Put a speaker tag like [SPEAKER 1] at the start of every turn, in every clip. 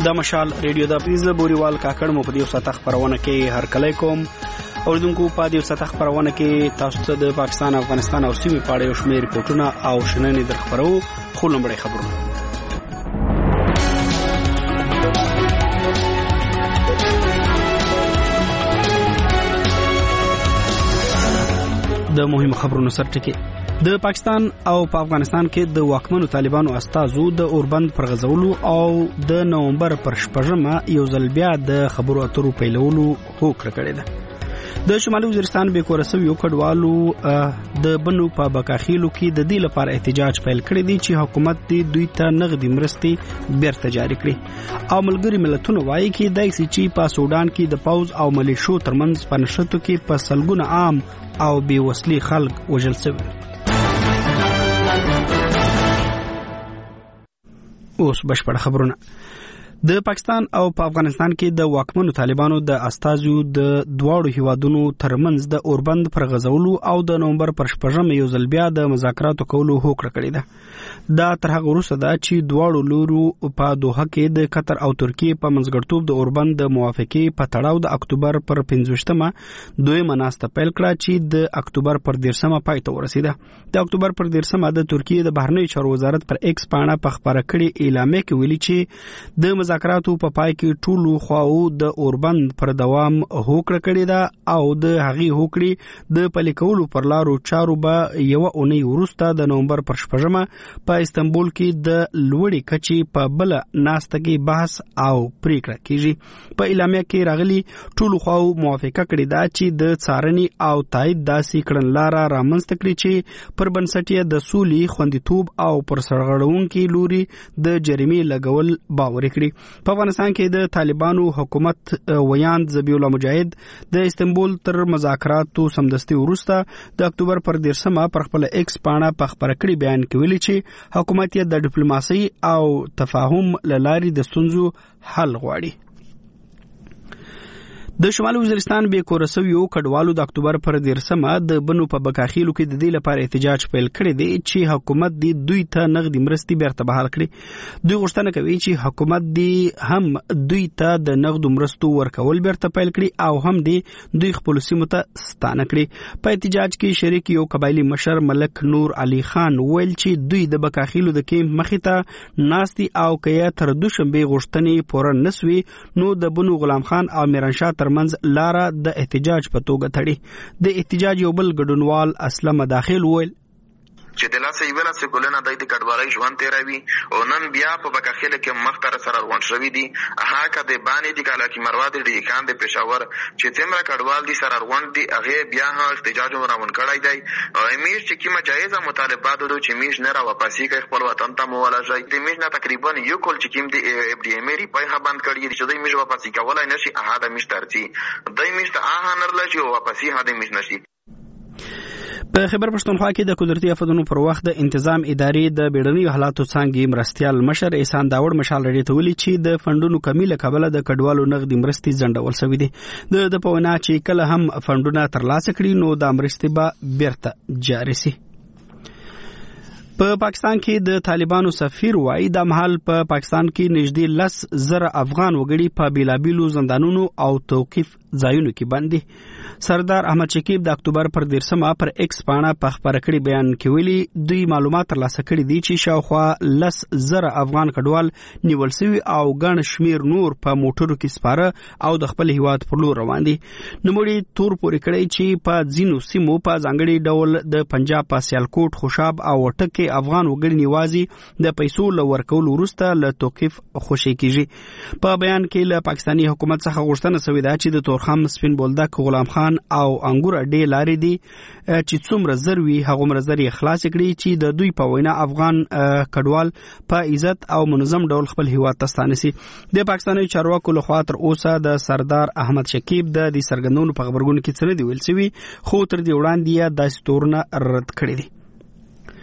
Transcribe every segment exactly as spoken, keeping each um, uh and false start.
[SPEAKER 1] د مشال ریډیو د پیز بوريوال کاکړ مو په دې ساته خبرونه کې هر کله کوم اوردونکو په دې ساته خبرونه کې تاسو ته د پاکستان افغانستان او سیمې په اړه یو شمېر ریپورتونه او شننې در خبرو خو لومړی خبرونه د مهمو خبرونو سرټکی د پاکستان او په افغانستان کې د واکمنو طالبانو استازو د اوربند پر غزولو او د نومبر پر شپږمه یو ځل بیا د خبرو اترو پیلولو هوکړه کړې ده. د شمالي وزیرستان به کورسوي یو کډوالو د بنو په بکاخیلو کې د دې لپاره احتجاج پیل کړی دی چې حکومت دې دوی ته نغدي مرستې بیرته جاري کړي او ملګری ملتونو وایي چې دای چې په سودان کې د پاوز او ملیشو ترمنځ په نشټو کې په سلګونه عام او بي وسلي خلک وژل شوي. اوس بشپړ خبرونه. د پاکستان او په افغانستان کې د واکمنو طالبانو د استازو د دواړو هیوادونو ترمنځ د اوربند پر غزولو او د نومبر پر شپږم یو ځل بیا د مذاکراتو کولو هوکړه کړې ده. دا تر هغه وروسته ده چې دواړو لورو په دوحه کې د قطر او ترکیې په منځګړیتوب د اوربند د موافقې په تړاو د اکتوبر پر پنځوستمه دویمه ناسته پیل کړه چې د اکتوبر پر دیرشمه پای ته ورسیده. د اکتوبر پر دیرشمه د ترکیې د بهرنیو چارو وزارت پر ایکس پاڼه په خبره کړې اعلامیه کې ویلي چې د مذاکراتو په پای کې ټولو خواو د اوربند پر دوام هوکړه کړې ده او د هغې هوکړې د پلي کولو پر لارو چارو به یوه اونۍ وروسته د نومبر پر شپږمه په استنبول کې د لوړې کچې په بله ناسته کې بحث او پریکړه کیږي. په اعلامیه کې راغلي ټولو خواو موافقه کړې ده چې د څارنې او تایید داسې کړنلاره رامنځته کړي چې پر بنسټ یې د سولې خوندیتوب او پر سرغړونکي لوري د جریمې لګول باور کړي. په افغانستان کې د طالبانو حکومت ویاند ذبیح الله مجاهد د استنبول تر مذاکراتو سمدستي وروسته د اکتوبر پر دیرشمه پر خپل ایکس پاڼه په خبره کړي بیان کې ویلي چې حکومت یې د ډیپلوماسي او تفاهم لارې د ستونزو حل غواړي. د شمالي وزیرستان به کورسوي یو کډوالو د اکتوبر پر دیرشمه د بنو په بکاخیلو کې د دې لپاره احتجاج پیل کړی دی چې حکومت دې دوی ته نغدي مرستې بیرته بحال کړي. دوی غوښتنه کوي چې حکومت دې هم دوی ته د نغدو مرستو ورکول بیرته پیل کړي او هم دې دوی خپل سیمو ته ستانه کړي. په احتجاج کې شریک یو قبایلی مشر ملک نور علي خان ویل چې دوی د بکاخیلو د کیمپ مخې ته ناستي او کیا تر دوشنبه غوښتنې پوره نسوي نو د بنو غلام خان او میرانشاه منځ لاره د احتجاج په توګه تړي. د احتجاج یو بل ګډونوال اسلم داخل ویل
[SPEAKER 2] چې د لاسه یوه لسه ګلونه د دې کډوالۍ ژوند تیروي او نن بیا په بکاخیله کې مختر سره روان شوي دي. هغه د باندې د کالا کې مروه د ډیکان د پېښور چې څومره کډوال دي سره روان دي هغه بیا هم احتجاج روان کړی دی. میش چې کومه جایزه مطالبات دو چې میش نه را واپسی کوي خپل وطن ته مو ولا ځای د میش نه تقریبا یو کول چې کوم د اف ډي ام ری په بند کړی چې د میش واپسی کولای نشي هغه د میش ترتي د میش ته هغه نرل چې واپسی هغه د میش نشي.
[SPEAKER 1] په خبر پښتونخوا کې د قدرتي آفاتونو پر وخت د انتظام ادارې د بیړنیو حالاتو څانګې مرستیال مشر احسان داوړ مشال رډي ته ویلي چې د فندونو کمی له کبله د کډوالو نغدي مرستې ځنډول شوې دي. د په وینا چې کله هم فندونه ترلاسه کړي نو د مرستې به بیرته جاري شي. په پاکستان کې د طالبانو سفیر وایي د مهال په پاکستان کې نږدې لس زره افغان وګړي په بیلابیلو زندانونو او توقیف ځایونو کې بند دي. سردار احمد شکیب د اکتوبر پر دیرشمه پر ایکس پاڼه په خبره کړي بیان کې ویلي دوی معلومات ترلاسه کړي دي چې شاوخوا لس زره افغان کډوال نیول شوي او ګڼ شمیر نور په موټرو کې سپاره او د خپل هیواد پر لور روان دي. نوموړي تور پورې کړی چې په ځینو سیمو په ځانګړي ډول د پنجاب په سیالکوټ خوشاب او وټکي افغان وګړي نیوازي د پیسو له ورکولو وروسته له توقیف خوشي کیږي. په بیان کې له پاکستاني حکومت څخه غوښتنه شوې ده چې د تورخم سپین بولدک غلام خان او انګور ډې لارې دي چې څومره زر وي هغومره زر یې خلاص کړي چې د دوی په وینا افغان کډوال په عزت او منظم ډول خپل هیواد ته ستانه شي. د پاکستاني چارواکو لخوا تر اوسه د سردار احمد شکیب د دې څرګندونو په خبرګون کې څه نه دی ویل شوي خو تر دې وړاندې یې داسې تورونه رد کړي دي.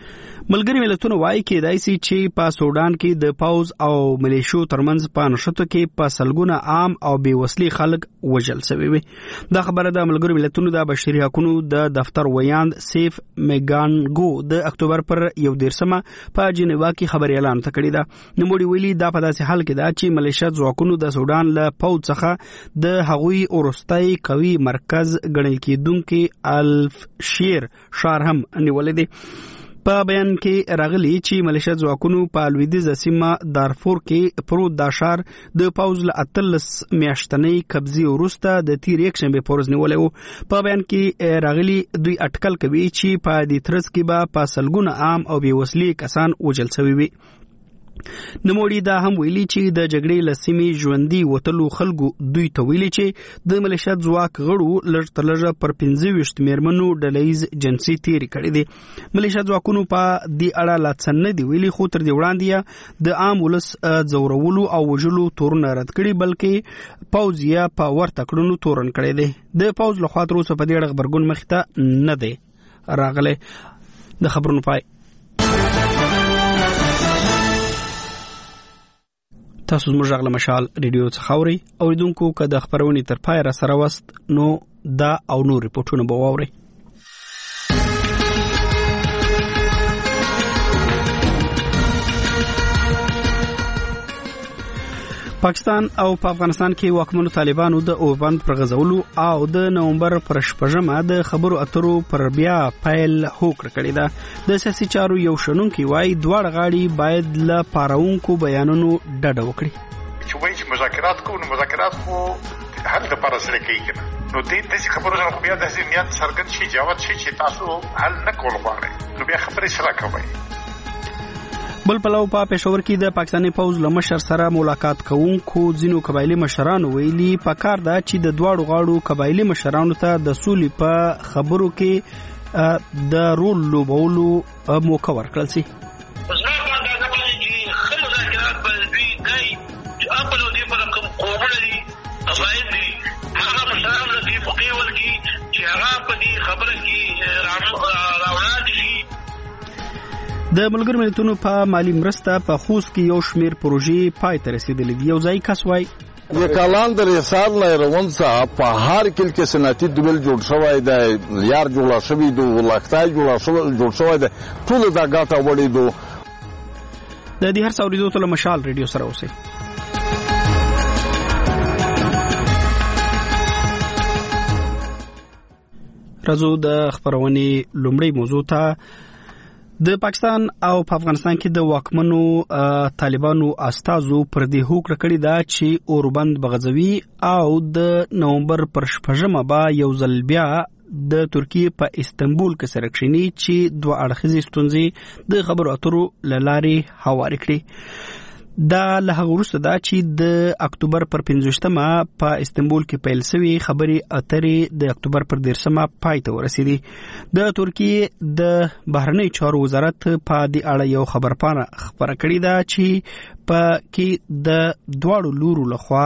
[SPEAKER 1] ملګری ملتونه وايي کېدای شي چې په سودان کې د پاوز او ملیشو ترمنځ په نښتو کې په سلګونه عام او بې وسلې خلک وژل شوي وي. دا خبره د ملګری ملتونو د بشري حقوقو د دفتر ویاند سیف میګانګو د اکتوبر پر یو دیرشمه په جنیوا کې خبري اعلان کړی دا. نوموړي ویلي دا په داسې حال کې دا چې ملیشیا ځواکونو د سودان له پاوز څخه د هغوی اورستای قوي مرکز ګڼل کېدونکي الفشیر ښار هم نیولې دي. په بیان کې راغلي چې ملیشیا ځواکونو په لویدیځه سیمه دارفور کې پروت دا ښار د پاوز له اتلس میاشتنۍ قبضې وروسته د تیر یکشنبې په ورځ نیولی و. په بیان کې راغلي دوی اټکل کوي چې په دې ترڅ کې به په سلګونه عام او بې وسلې کسان وژل شوي وي. نوموړي دا هم ویلي چې د جګړې له سیمې ژوندي وتلو خلکو دوی ته ویلي چې د ملیشیا ځواک غړو لږ تر لږه پر پنځه ویشت میرمنو ډلهییز جنسي تېرې کړې دي. ملیشیا ځواکونو په دې اړه لا څه نه دي ویلي، خو تر دې وړاندې د عام ولس ځورولو او وژلو تورونه رد کړي، بلکې پوځ یې په ورته کړنو تورن کړی دی. د پوځ لخوا تر اوسه په دې اړه غبرګون مخې ته نه دی راغلی. د خبرونو پای. تاسو زموږ غږ له مشال ریډیو څخه اورئ. اوریدونکو که د خبرونې تر پای را سره وست نو دا او نور ریپورټونه به واورئ. پاکستان او په افغانستان کې واکمنو طالبانو د اوربند پر غزولو او د نومبر پر شپږمه د خبرو اترو پر بیا پیل هوکړه کړې ده. د سیاسي چارو یو شنونکي وایي دواړه غاړي باید له پاروونکو بیانونو ډډه وکړي.
[SPEAKER 3] چې وایي چې مذاکرات کوو نو مذاکرات خو حل لپاره سره کوي که نه، نو دې داسې خبرو سره خو بیا داسې نیت څرګند شي جوت شي چې تاسو حل نه کول غواړئ، نو بیا خبرې سره کوئ.
[SPEAKER 1] بل پلو په پېښور کې د پاکستاني پوځ له مشر سره ملاقات کوونکو ځینو قبایلي مشرانو ویلي پکار ده چې د دواړو غاړو قبایلي مشرانو ته د سولې په خبرو کې د رول لوبولو موقع ورکړل شي. د ملګرو ملتونو په مالی مرسته په خوست کې یو شمیر پروژې پای ته رسیدلې دي. یو ځای کس وایي
[SPEAKER 4] یک کلان در حساب نه روان څه په هر کل کې صنعتي دوبل جوړ شوی دی، یار جوړ شوی دی، ولختای جوړ شوی جوړ شوی دی، ټول دا ګټه وړي دو.
[SPEAKER 1] د دې هر څو ورځو ته مشال ریډیو سره اوسئ. راځو د خبرونې لومړی موضوع ته. د پاکستان او په افغانستان کې د واکمنو طالبانو استازو پر دې هوکړه کړې ده چې اوربند بغځوي او د نومبر پر شپږمه به یو ځل بیا د ترکیې په استنبول کې سره کښیني چې دوه اړخیزې ستونزې د خبرو اترو له لارې هوارې کړي. دا له هغه وروسته ده چې د اکتوبر پر پنځویشتمه په استنبول کې پیل شوې خبرې اترې د اکتوبر پر دیرشمه پای ته ورسېدې. د ترکیې د بهرنۍ چارو وزارت په دې اړه یو خبرپاڼه خپره کړې ده چې په کې د دواړو لورو لخوا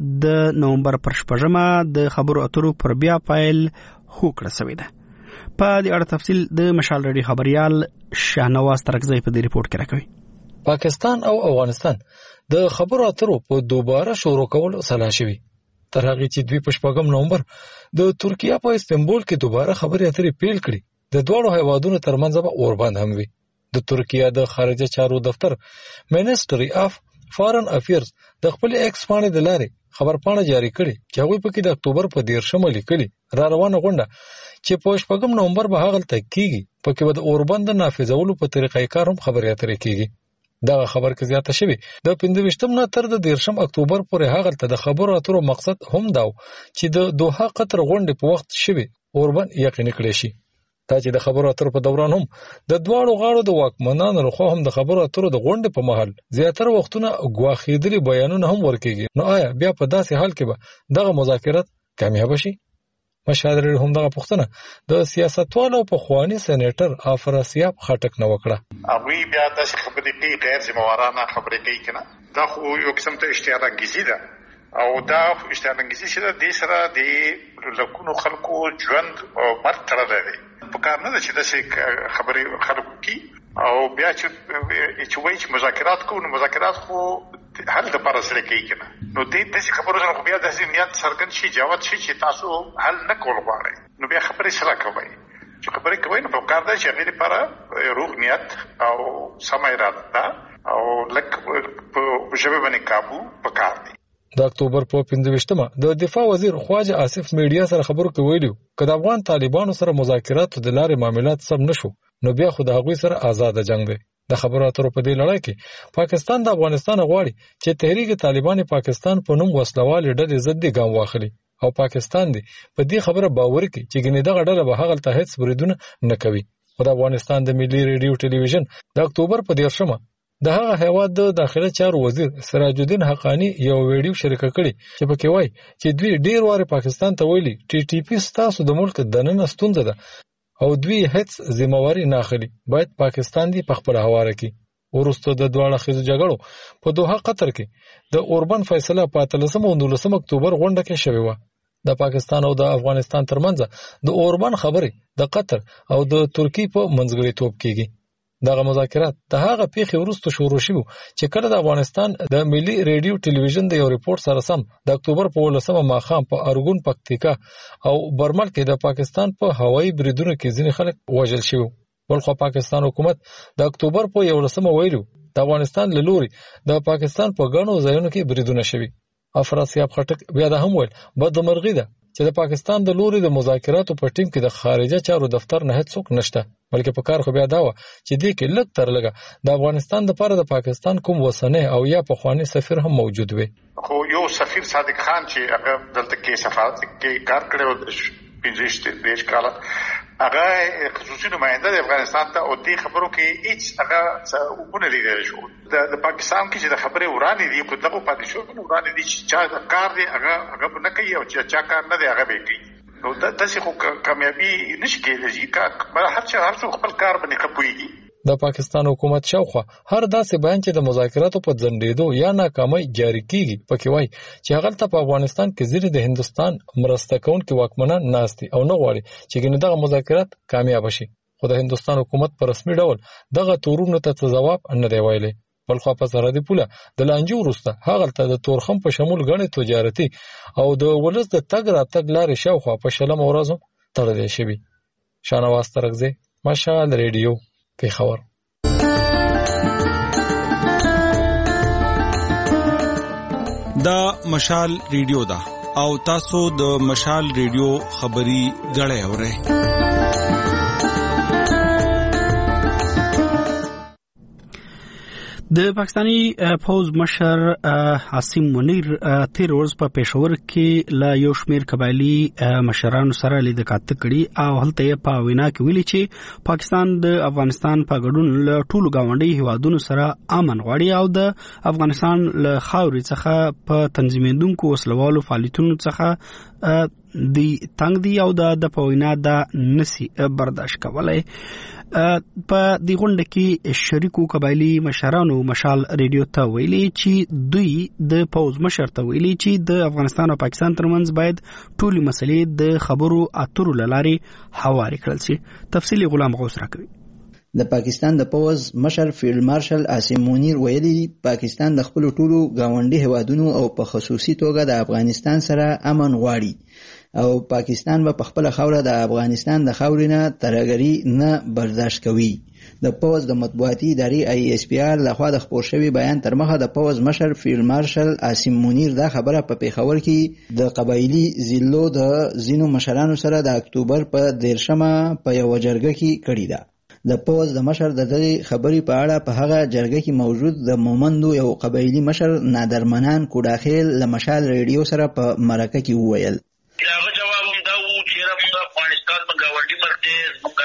[SPEAKER 1] د نومبر پر شپږمه د خبرو اترو پر بیا پیل هوکړه شوې ده. په دې اړه تفصیل د مشال رډي خبريال شاهنواز ترکزی په دې ریپورت کې راکوي.
[SPEAKER 5] پاکستان او افغانستان د خبرو اترو په دوباره شروع کولو سلا شوي تر هغه چې دوی په شپږم نومبر د ترکیه په استنبول کې دوباره خبرې اترې پیل کړي. د دوړو هیوادونو ترمنځ به اوربند هم وي. د ترکیه د خارجه چارو دفتر منیسټری اف فارن افیرز د خپل ایکس باندې د لارې خبرپاڼه جاری کړي چې هغه په کې د اکتوبر په دیرشمه لیکلي را روانه غونډه چې په شپږم نومبر به هغه تکیږي په کې به د اوربند نافذولو په طریقې کار هم خبرې اترې کیږي. دا خبر کې زیاته شوی د پنځه ویشتم نه تر د دیرشم اکتوبر پورې هغه ته د خبرو اترو مقصد هم داو چې د دوحه قطر غونډې په وخت شوی اوربند یقیني کړی شي. دا چې د خبرو اترو په دوران هم د دواړو غاړو د واکمنانو لخوا هم د خبرو اترو د غونډې په مهال زیاتره وختونه ګواښېدلي بیانونه هم ورکېږي. نو آیا بیا په داسې حال کې به دغه مذاکرات کامیاب شي؟ مشاهده هم دغه پوښتنه د سیاستوالو په خواني سېنیټر افراسیاب خټک نه وکړه.
[SPEAKER 3] هغوی بیا داسې خبرې کوي، غیر ذمهوارانه خبرې کوي که نه. دا خو یو قسم ته اشتهارانګیزي ده او دا اشتهارانګیزي چې ده دې سره د لکونو خلکو ژوند او مرګ تړلی دی. په کار نه ده چې داسې خبرې خلکو کوي. او بیا چې چې وایي چې مذاکرات کوو نو مذاکرات خو حل دپاره سره کوي که نه نو دې داسې خبرو سره خو بیا داسې نیت څرګند شي جوت شي چې تاسو حل نه کول غواړئ نو بیا خبرې سره کوئ چې خبرې کوئ نو پکار ده چې هغې دپاره روغ نیت او سمه اراده ده او لږ په ژبې باندې کابو پکار دی.
[SPEAKER 5] د اکتوبر په پنځه ویشتمه د دفاع وزیر خواجه آصف میډیا سره خبرو کې ویلي که د افغان طالبانو سره مذاکراتو د لارې معاملات سم نشو نو بیا خو د هغوی سره آزاده جنگ دی. د خبرو اترو په دې لړۍ کې پاکستان د افغانستان غواړي چې تحریک طالبان پاکستان په نوم وسلوال ډلې ضد ګام واخلي او پاکستان دی په دې خبره باور کوي چې ګنې دغه ډله به هغه ته هیڅ بریدونه نه کوي. خو د افغانستان د ملي ریډیو ټلویزیون د اکتوبر په دیرشمه د هغه هیواد د داخله چارو وزیر سراج الدین حقانی یو ویډیو شریکه کړي چې پکې وایي چې دوی ډیر واره پاکستان ته ویلي ټي ټي پی ستاسو د ملک دننه ستونزه ده او دوی هیڅ ذمہواری نه اخلي باید پاکستان دی په خپل حواله کړي. ورسته د دواړه خزو جګړو په دوحه قطر کې د اوربن فیصله په اتلسمه او نولسمه اکتوبر غونډه کې شوې و. د پاکستان او د افغانستان ترمنځ د اوربن خبرې د قطر او د ترکی په منځګړیتوب کېږي. دغه مذاکرات د هغه پیښې وروسته شروع شوي چې کله د افغانستان د ملي ریډیو ټلویزیون د یو ریپورت سره سم د اکتوبر په ولسمه ماښام په ارګون پکتیکا او برمل کې د پاکستان په هوایي بریدونو کې ځینې خلک وژل شوي. بلخو پاکستان حکومت د اکتوبر په یولسمه ویلو د افغانستان له لوري د پاکستان په ګڼو ځایونو کې بریدونه شوي. افراسیاب خټک بیا دا هم ویل بدمرغي ده چې د پاکستان د لوري د مذاکراتو په ټیم کې د خارجه چارو دفتر نه هیڅ څوک نشته بلکې په کار خو بیا دا و چې دې کې لږ تر لږه د افغانستان لپاره د پاکستان کوم وسنۍ او یا پخوانی سفیر هم موجود وي.
[SPEAKER 3] خو یو سفیر صادق خان چې هغه دلته کې سفارت کې کار کړی و پنځه دیرش کاله هغه خصوصي نماینده د افغانستان ته او دې خبرو کې هیڅ هغه ونه لیدل شو. د پاکستان کې چې د خبرې ورانې دي خو دغه پاتې شو ورانې دي چې چا د کار دی هغه هغه نه کوي او چې چا کار نه دی هغه به کوي. نو داسې خو کامیابي نشي کېدلی که هر څه هر څوک خپل کار باندې ښه پوهېږي.
[SPEAKER 5] د پاکستان حکومت شاوخوا هر داسې بیان چې د مذاکراتو په ځنډېدو یا ناکامۍ جاری کیږي پکې وایي چې هغلته په افغانستان کې ځینې د هندوستان مرسته کوونکي واکمنان ناست دي او نه غواړي چې ګنې دغه مذاکرات کامیاب شي. خو د هندوستان حکومت په رسمي ډول دغه تورونو ته څه ځواب نه دی ویلی. بلخوا په سرحدي پوله د لانجو وروسته هغلته د تورخم په شمول ګڼې تجارتي او د ولس د تګ راتګ لارې شاوخوا په شلمه ورځو تړلې شوي. شاهنواز ترکزی، مشال ریډیو، پیښور.
[SPEAKER 6] دا مشال ریډیو ده او تاسو د مشال ریډیو خبري غړې اورئ.
[SPEAKER 1] د پاکستانی پوز مشر عاصم منیر تیر ورځ په پېښور کې لا یو شمېر قبایلی مشرانو سره لید کاته کړي او هلته په وینا کې ویلي چې پاکستان د افغانستان په ګډون له ټولو گاونډي هیوادونو سره امن غواړي او د افغانستان له خاورې څخه په تنظیمېدونکو وسلوالو فعالیتونو څخه دی تنگ دی او د د پوینا د نسی برداشت کولای. په دې غونډه کې شریکو قبایلی مشرانو مشال ریډیو ته ویلي چې دوی د پوز مشر ته ویلي چې د افغانستان او پاکستان ترمنځ باید ټولې مسلې د خبرو اترو لارې هواري کړل شي. تفصیلی غلام غوث راکوي.
[SPEAKER 7] د پاکستان د پوز مشر فیلډ مارشل عاصم منیر ویلي پاکستان د خپل ټولو گاونډي هیوادونو او په خصوصي توګه د افغانستان سره امن غواړي او پاکستان به په خپل خوره د افغانستان د خاورینه ترګری نه برداشت کوي. د پوز د مطبوعاتي ادارې آی ایس پی آر لخوا د خپور شوی بیان تر مخه د پوز مشر فیلډ مارشل عاصم منیر دا خبره په پیښور کې د قبایلی ضلعو د زینو مشرانو سره د اکتوبر په دیرشمه په یو جرګه کې کړې ده. د پوز د مشر د دې خبرې په اړه په هغه جرګه کې موجود د مومندو یو قبایلی مشر نادرمنان کوډاخیل له مشال ریډیو سره په مرکه کې وویل.
[SPEAKER 8] هغه جواب هم دا وو چې موږ افغانستان په گاونډي مرته موږ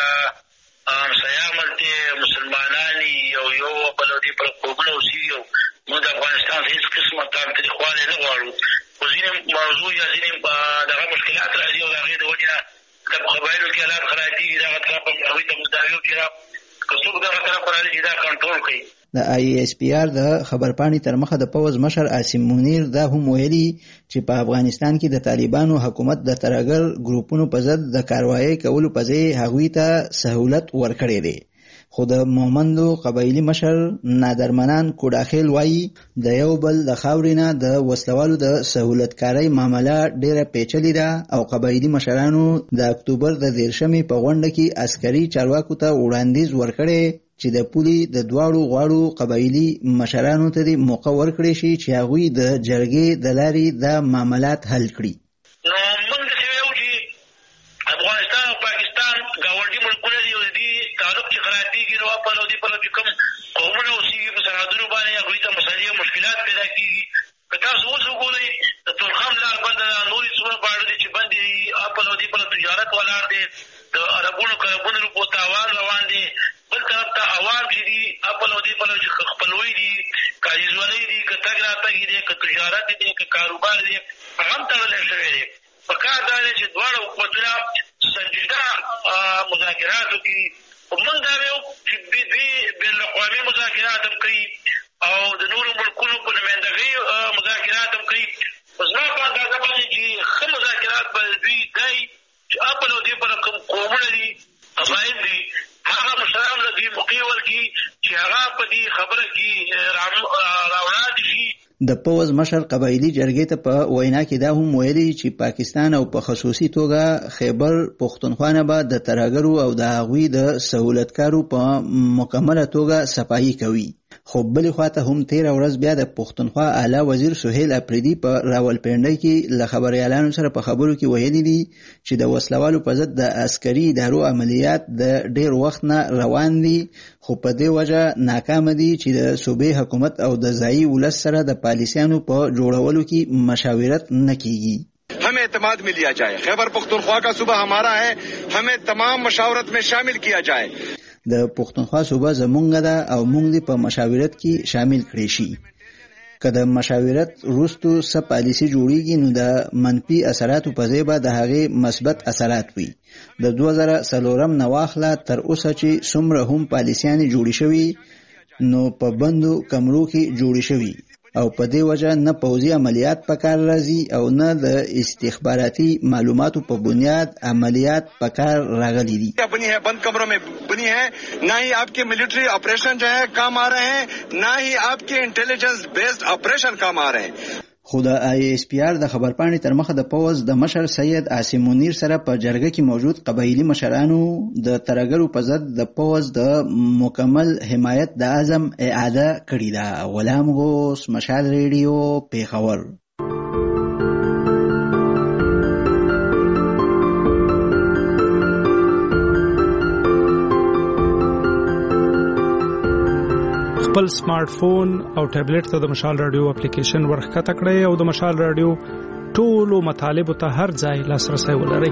[SPEAKER 8] همسایا مرته مسلمانانی یو یو بل دې پر کومو اوسېږو موږ افغانستان هیڅ قسمه تاریخواله نه غواړو. خو ځینې موضوع یا ځینې دغه مشکلات راځي او هغه د وجه د قبایلو کې حالات خرابېږي دغه طرف په هغوی ته مداویو کې را که څوک دغه طرف راځي چې دا کنټرول کوي.
[SPEAKER 7] د آی ایس پی آر د خبرپاڼې تر مخه د پوز مشر عاصم منیر دا هم ویلي چې په افغانستان کې د طالبانو حکومت د ترګر ګروپونو په ضد د کاروایی کولو په ځای هغوی ته سهولت ورکړی دی. خو د مومندو قبایلی مشر نادرمنان کوډاخیل وایي د یو بل د خاورې نه د وسلوالو د سهولتکارۍ معامله ډیره پیچلې ده او قبایلی مشرانو د اکتوبر د دیرشمې په غونډه کې عسکري چارواکو ته وړاندیز ورکړی چې د پولي د دواړو غواړو قبایلی مشرانو ته د موقع ورکړي شي چې هغوی د جرګې د لارې د معاملات حل کړي.
[SPEAKER 8] نو موږ چې یو چې افغانستان او پاکستان ګاونډي ملکونه دي او دې تعلق چې خرابېږي نو په لودي په لودي کوم قومونه اوسېږي په سرحدونو باندې هغوی ته مسلې مشکلات پیدا کېږي. که تاسو اوس وګورئ د تورخم لار بنده ده، نورې څومره باړه دي چې بندې دي، په لودي په تجارت ولاړ دی، د عربونو کربونو روپو تاوان روان دی. بل طرف ته عوام چې دي په لودي په لودي خپلوي دي، کاریزولۍ دي، که تګ راتګ دي، که تجارت دي، که کاروبار دی، هغه هم تړلی شوی دی. په کار دا دی چې دواړه حکومتونه سنجیده مذاکرات وکړي. موږ دا ویو چې دوی بین الاقوامي مذاکرات هم کوي او د نورو ملکونو په نمایندګۍ مذاکرات هم کوي. په زما په اندازه باندې چې ښه مذاکرات به دوی کوي چې اپل او دې په کوم قومونه دي، قبایل دي، هغه مشران له دوی موقع ورکړي چې هغه په دې خبره کې راوړاندې شي.
[SPEAKER 7] د پوز مشر قبایلی جرګې ته په وینا کې دا هم ویلي چې پاکستان او په خصوصي توګه خیبر پښتونخوا نه به د ترهګرو او د هغوی د سهولتکارو په مکمله توګه صفایي کوي. خو بلې خواته هم تیره ورځ بیا د پښتونخوا اعلی وزیر سهیل اپریدي په راولپنډۍ کې له خبریالانو سره په خبرو کې ویلي دي چې د وسلوالو په ضد د عسکري ادارو عملیات د ډیر وخت نه روان دي، خو په دې وجه ناکام دي چې د صوبې حکومت او د ځایي ولس سره د پالیسیانو په جوړولو کې مشاورت نه کیږي.
[SPEAKER 9] हमें एतमाद में लिया जाए, खैबर पख्तूनख्वा का सूबा हमारा है, हमें तमाम मशावरत में शामिल किया जाए.
[SPEAKER 7] د پښتونخوا صوبه زمونږ ده او موږ دې په مشاورت کې شامل کړی شي. که د مشاورت وروستو څه پالیسي جوړیږي نو د منفي اثراتو په ځای به د هغې مثبت اثرات وي. د دوه زره څلورم نه واخله تر اوسه چې څومره هم پالیسیانې جوړې شوي نو په بندو کمرو کې جوړې شوي او په دې وجه نه پوځي عملیات په کار راځي او نه د استخباراتي معلوماتو په بنیاد عملیات په کار راغلي دي.
[SPEAKER 9] بنی ہے بند کمروں میں بنی ہے، نہ ہی آپ کے ملٹری آپریشن جو ہے کام آ رہے ہیں، نہ ہی آپ کے انٹیلیجنس بیسڈ آپریشن کام آ رہے ہیں.
[SPEAKER 7] خو د آی ایس پی آر د خبرپاڼې تر مخه د پوز د مشر سید عاصم منیر سره په جرګه کې موجود قبایلی مشرانو د ترهګرو په ضد د پوز د مکمل حمایت د عزم اعاده کړې ده. غلام غوث، مشال ریډیو، پیښور.
[SPEAKER 10] خپل سمارټ فون او ټابلیټ ته د مشال رادیو اپلیکیشن ورښکته کړئ او د مشال رادیو ټولو مطالبو ته هر ځای لاسرسی ولرئ.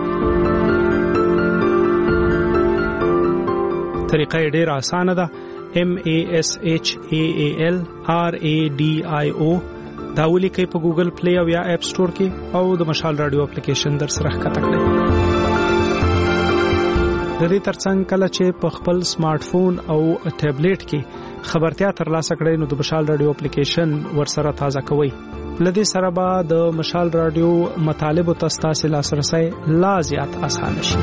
[SPEAKER 10] طریقه یې ډېره اسانه ده. M A S H A A L R A D I O دا ولیکئ په ګوګل پلی او یا اپ سټور کې او د مشال رادیو اپلیکیشن در سره ښکته کړئ. د دې ترڅنګ کله چې په خپل سمارټ فون او ټابلیټ کې خبرتیا ترلاسه کړئ نو د مشال رادیو اپلیکیشن ورسره تازه کوئ. لدې سره به د مشال رادیو مطالبو ته ستاسو لاسرسی لا زیات اسانه شي.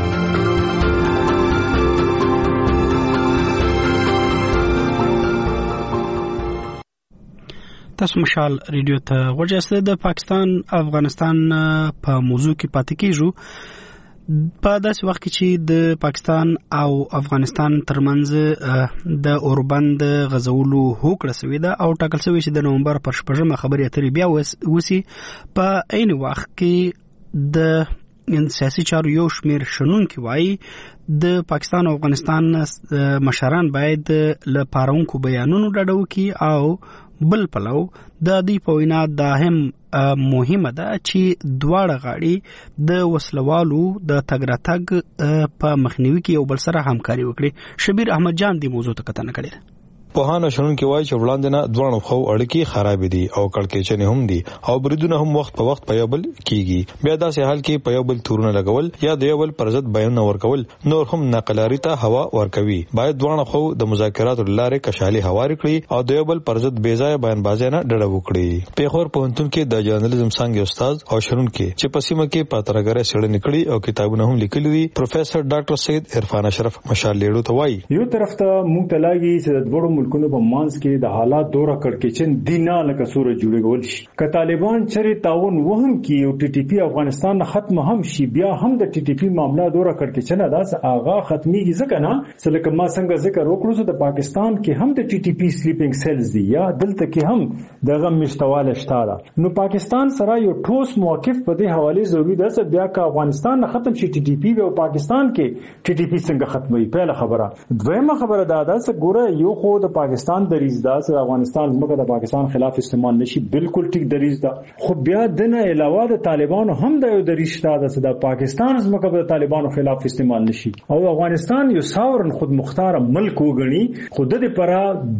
[SPEAKER 1] تاسو مشال ریډیو ته ورجسته. د پاکستان افغانستان په موضوع کې پاتې کیږو. په داسې وخت کې چې د پاکستان او افغانستان ترمنځ د اوربند غزولو هوکړه شوې ده او ټاکل شوی چې د نومبر پر شپږمه خبرې اترې بیا وسی. په عین وخت کې د سیاسي چارو یو شمیر شنونکي وایي د پاکستان او افغانستان مشران باید له پارونکو بیانونو ډډه وکړي او بل پلو د دې په وینا دا هم مهمه ده چې دواړه غاړي د وسلوالو د تګ راتګ په مخنیوي کې یو بل سره همکاري وکړي. شبیر احمد جان دې موضوع ته کتنه کړې ده.
[SPEAKER 11] په هانه شنن کې وایي چې وړاندې نه دوه خو اړیکې خراب دي او کړکېچنې هم دي او بریدونه هم وخت په وخت په یو بل کیږي. بیا داسې حال کې په یو بل تورونه لګول یا د یو بل پر ضد بیان ورکول نور هم ناقلاري ته هوا ورکوي. باید دوه خو د مذاکراتو لارې کشالي هوار کړي او د یو بل پر ضد بې ځای بیان بازی نه ډډه وکړي. پیښور پوهنتون کې د ژورنالیزم څنګه استاد او شرون کې چې په سیمه کې پاترګره سړنې کړي او کتابونه هم لیکلي دي. پروفیسور ډاکټر سید عرفان اشرف مشال لیړو ته وایي
[SPEAKER 12] یو طرف ته مونږ ته لاګي چې د دوه ملکونو په مانس کې د حالات دوره کړکېچن دینه لکه سورې جوړول شي. که طالبان چرې تعاون وهم کې او ټي ټي پی افغانستان نه ختم هم شي بیا هم د ټي ټي پی معاملہ دوره کړکېچن داس آغا ختميږي ځکه نه چې لکه ما څنګه ذکر وکړو چې د پاکستان کې هم د ټي ټي پی سلیپینګ سیلز دي یا دلته کې هم دغه مشتواله شته. نو پاکستان سره یو ټوس موقف په دې حواله ضروري ده چې بیا که افغانستان نه ختم شي ټي ټي پی او پاکستان کې ټي ټي پی څنګه ختمي. پیله خبره دویمه خبره دا ده چې ګوره یو خو د پاکستان دریز ده چې افغانستان موږ د پاکستان خلاف استعمال نشي بالکل ټیک دریز ده. خو بیا دنه علاوه د طالبانو هم د یو دریز شته چې د پاکستان زموږ د طالبانو خلاف استعمال نشي او افغانستان یو ساورن خود مختار ملک وګڼي. خود د پرا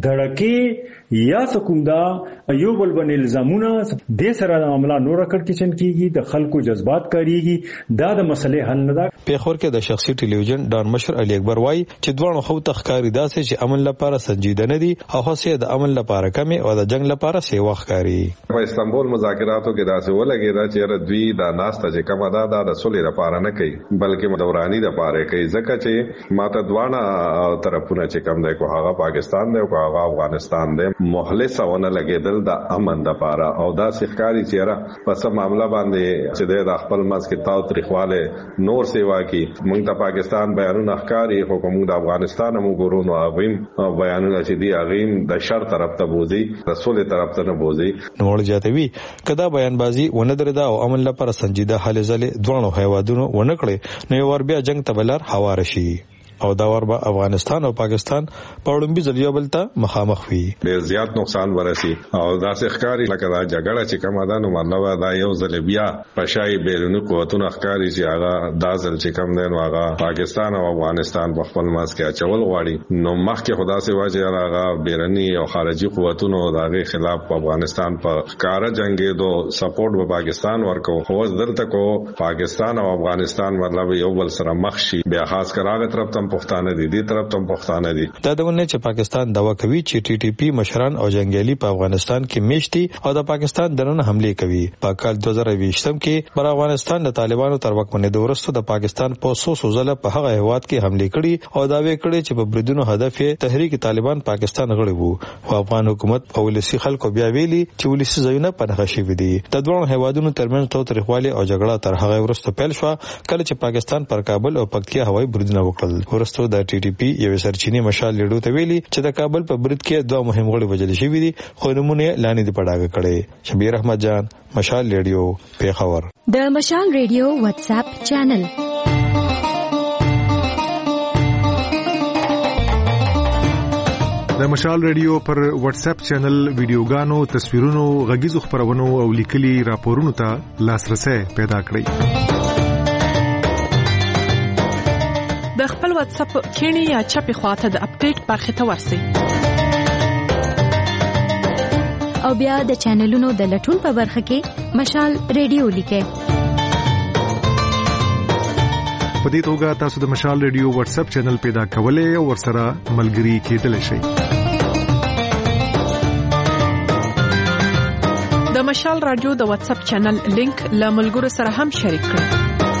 [SPEAKER 12] دړکې یا سکوندا ایوب البن الزامونه د سره د معاملې نور کړکېچن کیږي د خلکو جذبات کاریږي دا د مسلې حل نه ده.
[SPEAKER 11] پیښور کې د شخصي ټلویزیون ډان مشر علي اکبر وایي چې دوه خو تخکاری داسې چې عمل لپاره سنجیده نه دي او هڅه د عمل لپاره کمي او د جنگ لپاره سیوا ښکاری.
[SPEAKER 13] په استانبول مذاکراتو کې داسې ولګیدا چې دوی دا ناسته چې کومه ده دا د صلح لپاره نه کوي بلکې دوراني لپاره کوي ځکه چې ماته دوه طرفونه چې کوم دی کو هغه پاکستان دی او هغه افغانستان دی مخلص ونه لګیدل د امن لپاره او دا ښکاری چې پس معاملې باندې چې د خپل مس کې تاو تاریخواله نور سیوا کی موږ ته پاکستان بیانونه ښکاری خو کوم د افغانستان مو ګورونو اغیم بیانونه چې دی اغیم د شر طرف ته بوزي د صلح طرف ته نه بوزي.
[SPEAKER 11] نور جاتوي کدا بیان بازی ونه دردا او عمل لپاره سنجیده حل زله دوه هیوادونو ونه کړي نو ور بیا جنگ ته بلار هوار شي او دا ور به افغانستان او پاکستان په وړاندې ځلیو بلته مخامخ وي.
[SPEAKER 13] ډیر زیات نقصان ورسي او دا ښکاری لکه دا جګړه چې کومه ده نو مطلب دا یو ځل بیا پښای بیرونی قوتونو ښکاری چې هغه دا ځل چې کوم دی نو هغه پاکستان او افغانستان په خپل ماس کې اچول غواړي نو مخکې خدا سي واجه هغه بیرونی او خارجي قوتونو دغه خلاف افغانستان په کار جنگي دو سپورټ په پاکستان ورکو خو دلته کو پاکستان او افغانستان مطلب یو بل سره مخ شي بیا خاص کراغه طرف ته پښتانه دي دي طرف ته پښتانه دي.
[SPEAKER 11] دا دونه چې پاکستان دوا کوي چې ټي ټي پی مشران او جنگیالي په افغانستان کې میشتي او د پاکستان دننه حمله کوي. په کال دوه زره بیشتم کې پر افغانستان د طالبانو تر واکمنۍ وروسته د پاکستان په سو سو ځله په هغه هیواد کې حمله کړي او داوی کړي چې په بریدونو هدف یې تحریک طالبان پاکستان غړي وو او افغان حکومت او ولسی خلکو بیا ویلي چې ولسی ځایونه په نښه شوي دي. د دوه هیوادونو ترمنځ تاوتریخوالی او جګړه تر هغه وروسته پیل شو کله چې پاکستان پر کابل او پکتیا هوایي بریدونه وکړل. ورسته د ټي ټي پی یو سرچینی مشال لیډو ته ویلي چې د کابل په برید کې دوه مهم غړي وژل شوي دي خو نمونه لاندې د پړاګه کړي. شبیر احمد جان مشال لیډیو پیښور.
[SPEAKER 14] د مشال ریډیو واتس اپ چینل
[SPEAKER 15] د مشال ریډیو پر واتس اپ چینل ویډیوګانو تصویرونو غږیزو خبرونو او لیکلي راپورونو ته لاسرسي پیدا کړئ.
[SPEAKER 16] د خپل واتس اپ کینی یا چپی خواته د اپډیټ برخه ته ورسئ
[SPEAKER 14] او بیا د چینلونو د لټون په برخه کې مشال ریډیو لیکئ.
[SPEAKER 15] په دې توګه تاسو د مشال ریډیو واتس اپ چینل پیدا کولای او ورسره ملګري کېدلی شئ.
[SPEAKER 16] د مشال رادیو د واتس اپ چینل لینک له ملګرو سره هم شریک کړئ.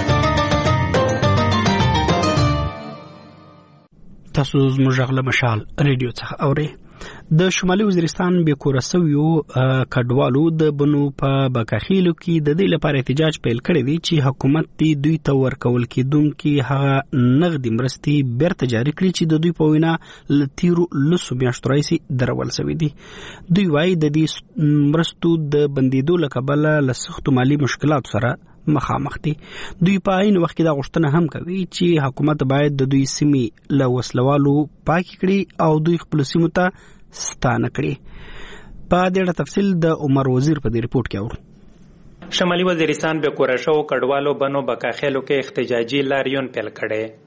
[SPEAKER 1] تاسو زموږ غږ له مشال ریډیو څخه اورئ. د شمالي وزیرستان بې کوره سویو کډوالو د بنو په بکاخیلو کې د دې لپاره احتجاج پیل کړی دی چې حکومت دې دوی ته ورکول کېدونکي هغه نغدي مرستې بیرته جاري کړي چې د دوی په وینا له تیرو لسو میاشتو راهیسې درول شوي دي. دوی وایي د دې مرستو د بندېدو له کبله له سختو مالي مشکلاتو سره مخامخ دي. دوی په عین وخت کې دا غوښتنه هم کوي چې حکومت باید د دوی سیمې له وسلوالو پاکې کړي او دوی خپل سیمو ته ستانه کړي. په دې اړه تفصیل د عمر وزیر په دې ریپورت کې اورو.
[SPEAKER 17] شمالي وزیرستان به کورشو کډوالو بنو بکاخیلو کې احتجاجي لاریون پیل کړي.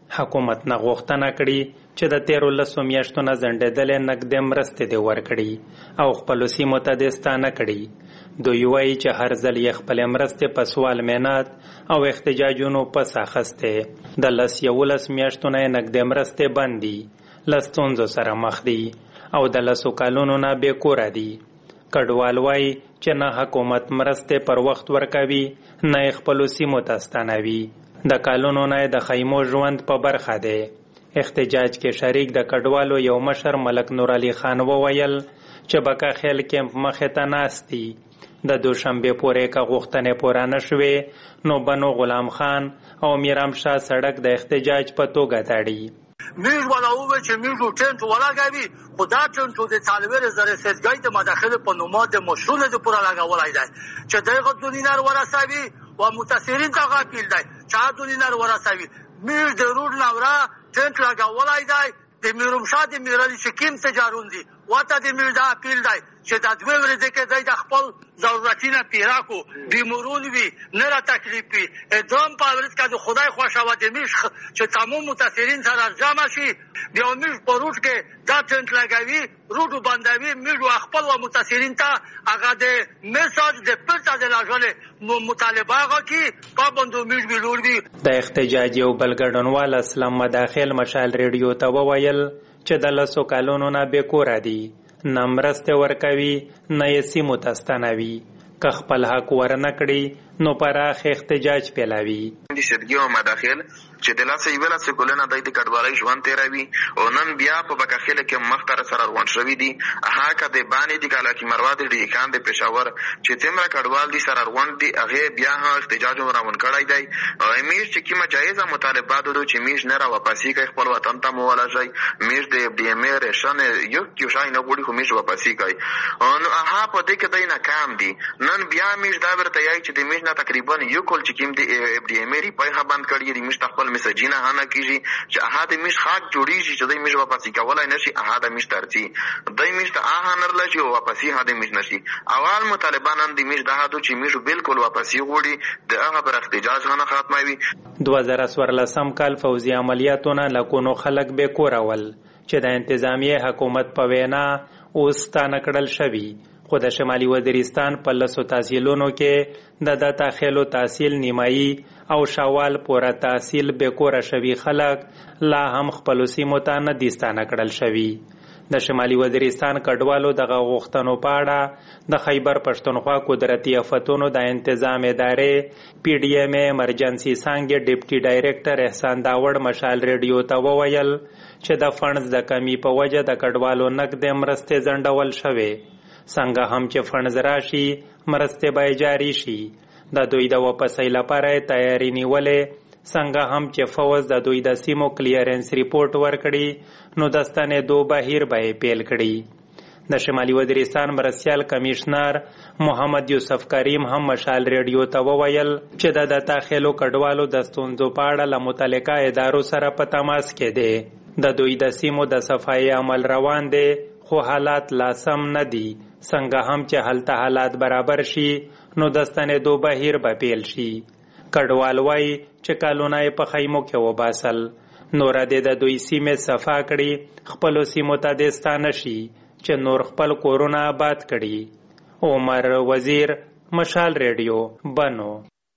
[SPEAKER 17] حکومت نه غوښتنه کړې چې د تیرو لسو میاشتو نه ځنډېدلې نقدې مرستې دې ورکړي او خپلو سیمو ته دې ستانه کړي. دوی وایي چې هر ځل یې خپلې مرستې په سوال مینات او احتجاجونو پس اخیستې. د لس یولس میاشتو نه یې نقدې مرستې بند دي، له ستونزو سره مخ دي او د لسو کلونو نه بې کوره دي. کډوال وایي چې نه حکومت مرستې پر وخت ورکوي نه یې خپلو سیمو ته ستنوي. د کلونو نه د خیمو ژوند په برخه دی. احتجاج کې شریک د کډوالو یو مشر ملک نور علي خان وویل چې بکا خیل کیمپ مخې ته ناست دي. د دوشنبې پورې که غوښتنې پوره نه شوې نو بنو غلام خان او میرام شاه سړک د احتجاج په توګه تړي.
[SPEAKER 18] میز والا وویل چې میز ټینټ ولګوي، خو دا ټینټ د څلوېښت زره سیټګۍ د مداخلې په نوم د مشرونو د پوره لګولی دی چې دغه دونینر ورسوي و متاثرین ته غاپیل دی چې هغه دونینر ورسوي. میز د روډ نوره ټینټ لګولی دی، د میرمشاه د میرعلي چې کیم تجارون دي واته د میز دا اپیل دی چې دا دوه ورځې کې دی د خپل ضرورتونه پیرا کو بیمورون وي نه را تکلیف وي ادام په ورځ کې د خدای خوښه و د میش چې تمام متاثرین سره جمع شي بیا میش په روټ کې دا ټینټ لګوي روټ بندوي میش خپل و متاثرین ته هغه د میساج د پرتا د لاجولې مطالبه هغه کې پابندو میش بلور وي.
[SPEAKER 17] د احتجاج یو بل ګډونوال اسلام مداخل مشال ریډیو ته وویل چې د لسو کلونو نه بې کوره دي، نه مرستې ورکوي نه یې سیمو ته ستنوي. که خپل حق ورنه کړي نو پراخ احتجاج پیلوي.
[SPEAKER 2] د صدګي او مداخل چې د لاسه یو لاسه کولنه د دې کډوالۍ ژوند تیروي او نن بیا په بکاخله کې مختار سره روان شوی دي. هغه کده باندې د کالا کې مرواد دي کان د پېښور چې تمره کډوال دي سره روان دي هغه بیا هم احتجاج ورون کړای دی. او میش چې کیمه جایزه مطالبات دو چې میش نه را واپسی کوي خپل وطن ته مولا شي میش د ډي ام ار شنه یو کیو شای نه غوړي خو میش واپسی کوي او هغه په دې کې دای نه کام دي. نن بیا میش دا ورته یای چې د میش نه تقریبا یو کول چې کیم د ډي ام ار په بند کړی دی میش خپل مسجینه هانه کیږي چې هغه د میش خاک جوړیږي چې د میش واپسی کولای نشي هغه د میش ترتي د میش ته هغه نرل شي واپسی هغه د میش نشي. اول مطالبان د میش د هادو چې میش بالکل واپسی غوړي د هغه پر احتجاج نه ختموي.
[SPEAKER 17] دوه زره څوارلسم کال فوزي عملیاتونه لکونو خلک به کورول چې د انتظامیه حکومت په وینا اوس ستانه کړل شوی، خو د شمالي وزیرستان په لسو تحصیلونو کې د د تاخیلو تحصیل نیمایي او شوال پوره تحصیل به کوره شوی خلک لا هم خپلو سیمو ته نه دي ستانه کړل شوي. د شمالي وزیرستان کډوالو دغه غوښتنو په اړه د خیبر پښتونخوا قدرتي آفتونو د انتظام ادارې پی ډي ایم ایمرجنسي څانګې ډیپټي ډایریکټر احسان داوړ مشال ریډیو ته وویل چې د فنډز د کمی په وجه د کډوالو نقدې مرستې ځنډول شوې. څنګه هم چې فنډز راشي مرستې به جاري شي. د دوی د واپسۍ لپاره تیاری نیولې، څنګه هم چې فوز د دوی د سیمو کلیرنس ریپورت ورکړي نو د ستنېدو بهیر به یې پیل کړي. د شمالي وزیرستان مرستیال کمیشنر محمد یوسف کریم هم مشال ریډیو ته وویل چې د داخلو کډوالو د ستونزو په اړه له متعلقه ادارو سره په تماس کې دی. د دوی د سیمو د صفایي عمل روان دی خو حالات لا سم نه دي. څنګه هم چې هلته حالات برابر شي نو د ستنېدو بهیر به پیل شي. کډوال وایي چې کلونه یې په خیمو کې وباسل، نوره دې د دوی سیمې صفا کړي خپلو سیمو ته دې ستانه شي چې نور خپل کورونه آباد کړي. عمر وزیر، مشال ریډیو، بنو.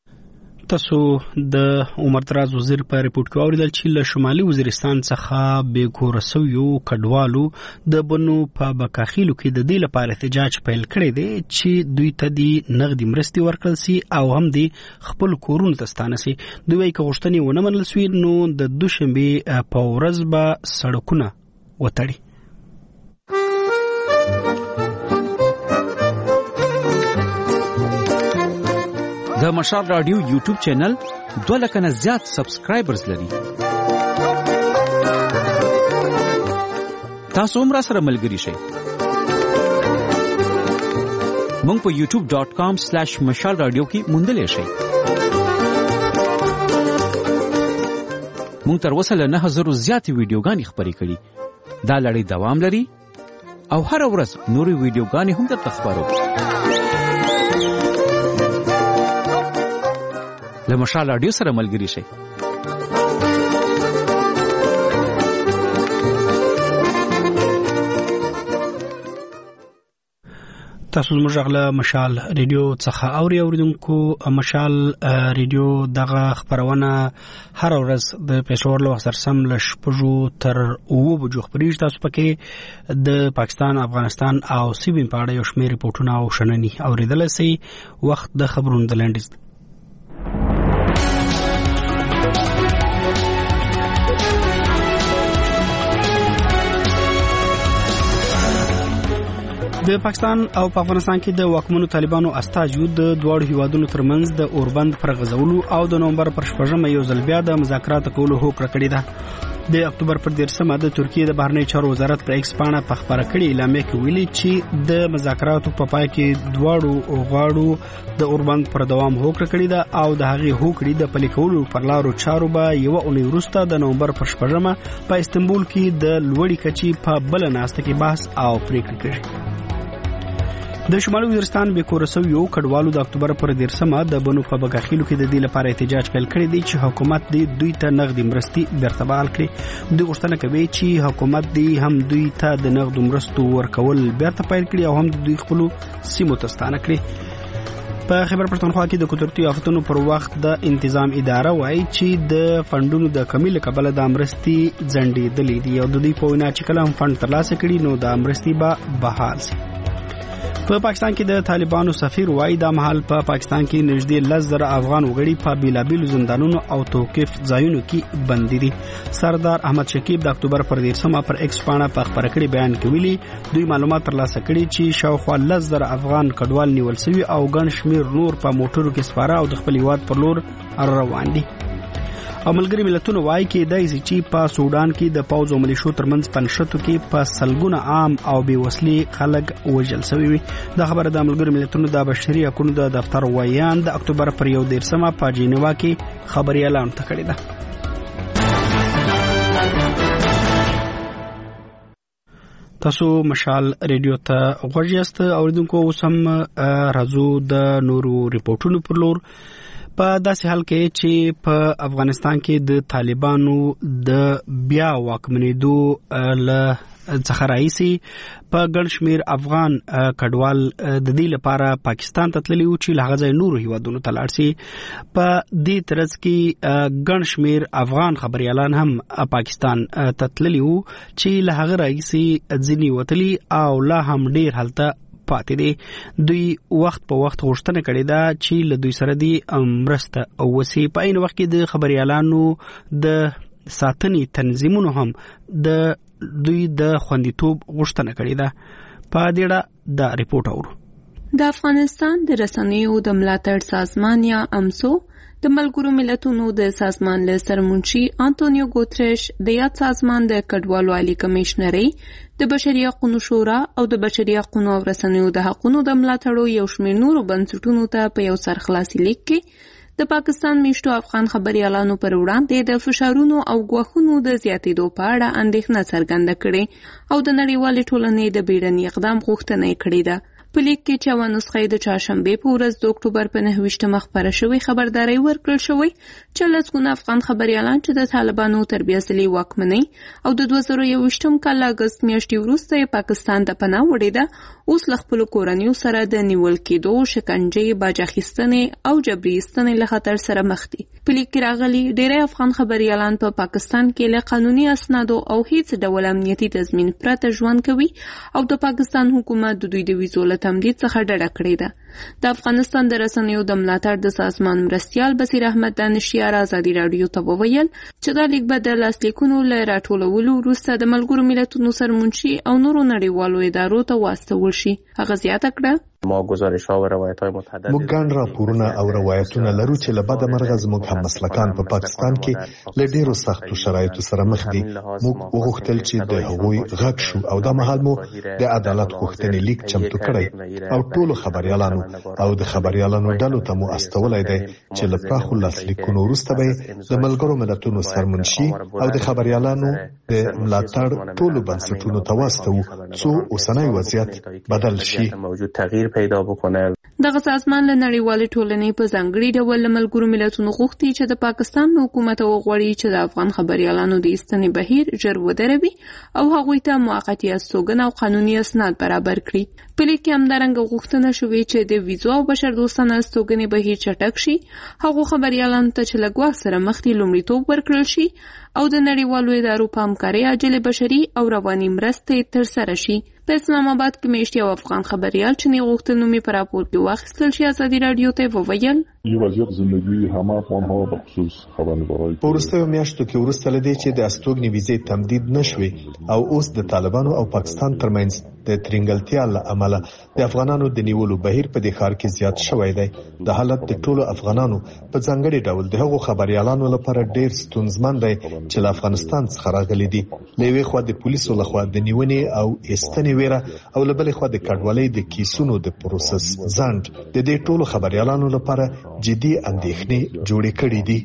[SPEAKER 1] تاسو د عمر دراز وزیر په ریپورت کې اوریدل چې له شمالي وزیرستان څخه بې کوره سویو کډوالو د بنو په بکاخیلو کې د دې لپاره احتجاج پیل کړی دی چې دوی ته د نغدي مرستې ورکړل سي او هم د خپل کورونو ته ستانه سي. دوی وايي که غوښتنې ونه منل سوي نو د دوشنبې په ورځ به سړکونه وتړي.
[SPEAKER 19] د مشال رادیو یوټیوب چینل دوه لکه نه زیات سبسکرایبرز لري. تاسو هم را سره ملګري شئ. مونږ په یوټیوب ډاٹ کام سلیش مشال رادیو کې موندلی شئ. مونږ تر اوسه له نه زرو زیاتې ویډیوګانې خپرې کړي. دا لړۍ دوام لري او هره ورځ نورې ویډیوګانې هم درته خپروو. له مشال رادیو سره ملګري شئ.
[SPEAKER 1] تاسو زموږ غلا مشال ریډیو څخه اوري اوریدونکو مشال ریډیو دغه خبرونه هر ورځ د پېښور له وخت سم له شپږو تر اوو بجو خبرېږي. تاسو پکې د پاکستان، افغانستان او سیمې په اړه یو شمېر ریپورتونه او شننې اوریدلای شئ. وخت د خبرونو د لنډیز. د پاکستان او په افغانستان کې د واکمنو طالبانو استازو د دواړو هیوادونو ترمنځ د اوربند پر غزولو او د نومبر پر شپږمه یو ځل بیا د مذاکراتو کولو هوکړه کړې ده. د اکتوبر پر دیرشمه د ترکیې د بهرنی چارو وزارت پر ایکس پاڼه په خبره کړې اعلامیه کې ویلي چې د مذاکراتو په پای کې دواړو غواړو د اوربند پر دوام هوکړه کړې ده او د هغې هوکړې د پلي کولو پر لارو چارو به یو اونۍ وروسته د نومبر پر شپږمه په استنبول کې د لوړې کچې په بل ناسته کې بحث او پریکړه کړي. د شمالي وزیرستان به کورسو یو کډوالو د اکتوبر پر دیرشمه د بنو په بغاخیلو کې د دې لپاره احتجاج پیل کړی دی چې حکومت دې دوی ته نغدي مرستې بیرته بحال کړي. دوی غوښتنه کوي چې حکومت دې هم دوی ته د نغدو مرستو ورکول بیرته پیل کړي او هم دوی خپل سیمو ته ستانه کړي. په خیبر پښتونخوا کې د قدرتي آفتونو پر وخت د تنظیم اداره وایي چې د فندونو د کمی له کبله د مرستې ځنډېدلې دي او د دوی په وینا چې کله هم فند ترلاسه کړي نو د مرستې به بحال شي. په پاکستان کې د طالبانو سفیر وایي د محل په پاکستان کې نږدې لس زره افغان وګړي په بیلابیلو زندانونو او توقيف ځایونو کې بندي دي. سردار احمد شکیب د اکتوبر پر دیرشمه پر ایکس پاڼه په خبره کړي بیان کې ویلي دوی معلومات ترلاسه کړي چې شاوخوا لس زره افغان کډوال نیول شوي او ګڼ شمیر نور په موټرو کې سپاره او د خپل هیواد پر لور روان دي. او ملګری ملتونو وایي کې دای چې په سودان کې د پاوز او ملیشو ترمنځ پنځشتو کې په سلګونه عام او بې وسلې خلک وژل شوي وي. دا خبره د ملګری ملتونو د بشري حقوقو د دفتر ویان د اکتوبر پر یو دیرشمه په جنیوا کې خبري اعلان کړی ده. تاسو مشال ریډیو ته غوږ یاست اوریدونکو. اوس هم راځو د نورو ریپورتونو پر لور. په داسې حال کې چې په افغانستان کې د طالبانو د بیا واکمنېدو له څخه راځي په ګڼ شمیر افغان کډوال د دې لپاره پاکستان ته تللي و چې له هغه ځای نورو هیوادونو ته لاړ شي. په دې ترڅ کې ګڼ شمیر افغان خبريالان هم پاکستان ته تللي و چې له هغه راځي ځینې وتلي او لا هم ډیر هلته پاتې دي. دوی وخت په وخت غوښتنه کړې ده چې له دوی سره دی مرسته او وسی. په عین وخت کې د خبريالانو د ساتنې تنظیمونو هم د دوی د خوندیتوب غوښتنه کړې ده. په دې اړه د ریپورت اورو.
[SPEAKER 20] د افغانستان د رسنیو د ملاتړ سازمان یا امسو د ملګرو ملتونو د سازمان له سرمنشي انټونیو ګوتریش د یاد سازمان د کډوالو عالی کمشنري د بشري حقوقو شورا او د بشري حقوقو او رسنیو د حقوقو د ملاتړو یو شمېر نورو بنسټونو ته په یو سرخلاصي لیک کې د پاکستان میشتو افغان خبريالانو پر وړاندې د فشارونو او غوښتنو د زیاتېدو په اړه اندېښنه څرګنده کړې او د نړیوالې ټولنې د بیړني اقدام غوښتنه کړې ده. په لیک کې چې ونه نسخه د چهارشنبه په ورځ د اکتوبر په نهه ویشتمه خبره شوې خبرداري ورکړل شوې چې لسګونه افغان خبريالان چې د طالبانو تربیه سلی واکمنۍ او د دوه زره یوویشتم کال اگست میاشتې وروسته پاکستان ته پناه وړې ده اوس له خپل کورنیو سره د نیول کېدو، شکنجې، باج اخیستنې او جبري ایستنې له خطر سره مخ دي. په لیک کې راغلي ډېری افغان خبريالان په پاکستان کې له قانوني اسنادو او هیڅ ډول امنیتي تضمین پرته ژوند کوي او د پاکستان حکومت د دوی د ویزو له تمدید څخه ډډه کړې ده. د افغانستان د رسنیو د ملاتړ د سازمان مرستیال بصیر احمد دانشیار ازادي رادیو ته وویل چې دا لیک به د لاسلیکونو له راټولولو وروسته د ملګرو ملتونو سرمنشي او نورو نړیوالو ادارو ته واستول شي. هغه زیاته کړه
[SPEAKER 21] ما گزارش‌ها و روایت‌های متعدد
[SPEAKER 15] موږ ګڼ راپورونه او روایتونه لرو چې له بده مرغه زموږ هم مسلکان په پاکستان کې له ډیرو سختو شرایطو سره مخ دي. موږ وغوښتل چې د هغوی غږ شو او دا مهال مو د عدالت غوښتنې لیک چمتو کړی او ټولو خبريالانو او د خبريالانو ډلو ته مو استولای دی چې له پراخو لاسلیکونو وروسته به د ملګرو ملتونو سرمنشي او د خبريالانو د ملاتړ ټولو بنسټونو ته واستو څو اوسنۍ وضعیت بدل شي.
[SPEAKER 21] موجود تغییر پیدا بکنه.
[SPEAKER 20] دغه سازمان له نړیوال ټولنې په ځانګړي ډول ملګرو ملتونو غوښتي چې د پاکستان حکومت وغواړي چې د افغان خبريالانو د ایستنې بهیر ژر ودروي او هغوی ته موقتی استوګنه او قانوني اسناد برابر کړي. په لیک کې همدارنګه غوښتنه شوې چې د ویزو او بشردوستانه استوګنې بهیر چټک شي، هغو خبريالانو ته چې له ګواښ سره مخ دي لومړیتوب ورکړل شي او د نړیوالو ادارو په همکارۍ عاجل بشري او رواني مرستې ترسره شي. په اسلام آباد کې میشت یو افغان خبريال چې نه غوښتل نومې په راپور کې واخیستل شي ازادي رادیو ته وویل
[SPEAKER 4] یو وضعیت زندگی همه افغان‌ها به خصوص خبرنگارای
[SPEAKER 15] په وروستیو میاشتو کې وروسته له دې چې د استوګنې ویزې تمدید نشوي او اوس د طالبانو او پاکستان ترمنځ د ترنګلتیا له امله د افغانانو د نیولو بهیر په دې ښار کې زیات شوی دی. د حالت د ټولو افغانانو په ځانګړي ډول د هغو خبريالانو لپاره ډیر ستونزمن دی چې له افغانستان څخه راغلي دي. له یوې خوا د پولیسو لخوا د نیونې او ایستنې ویره او له بلې خوا د کډوالۍ د کیسونو د پروسس ځنډ د دې ټولو خبريالانو لپاره جدي اندېښنې جوړې کړې دي.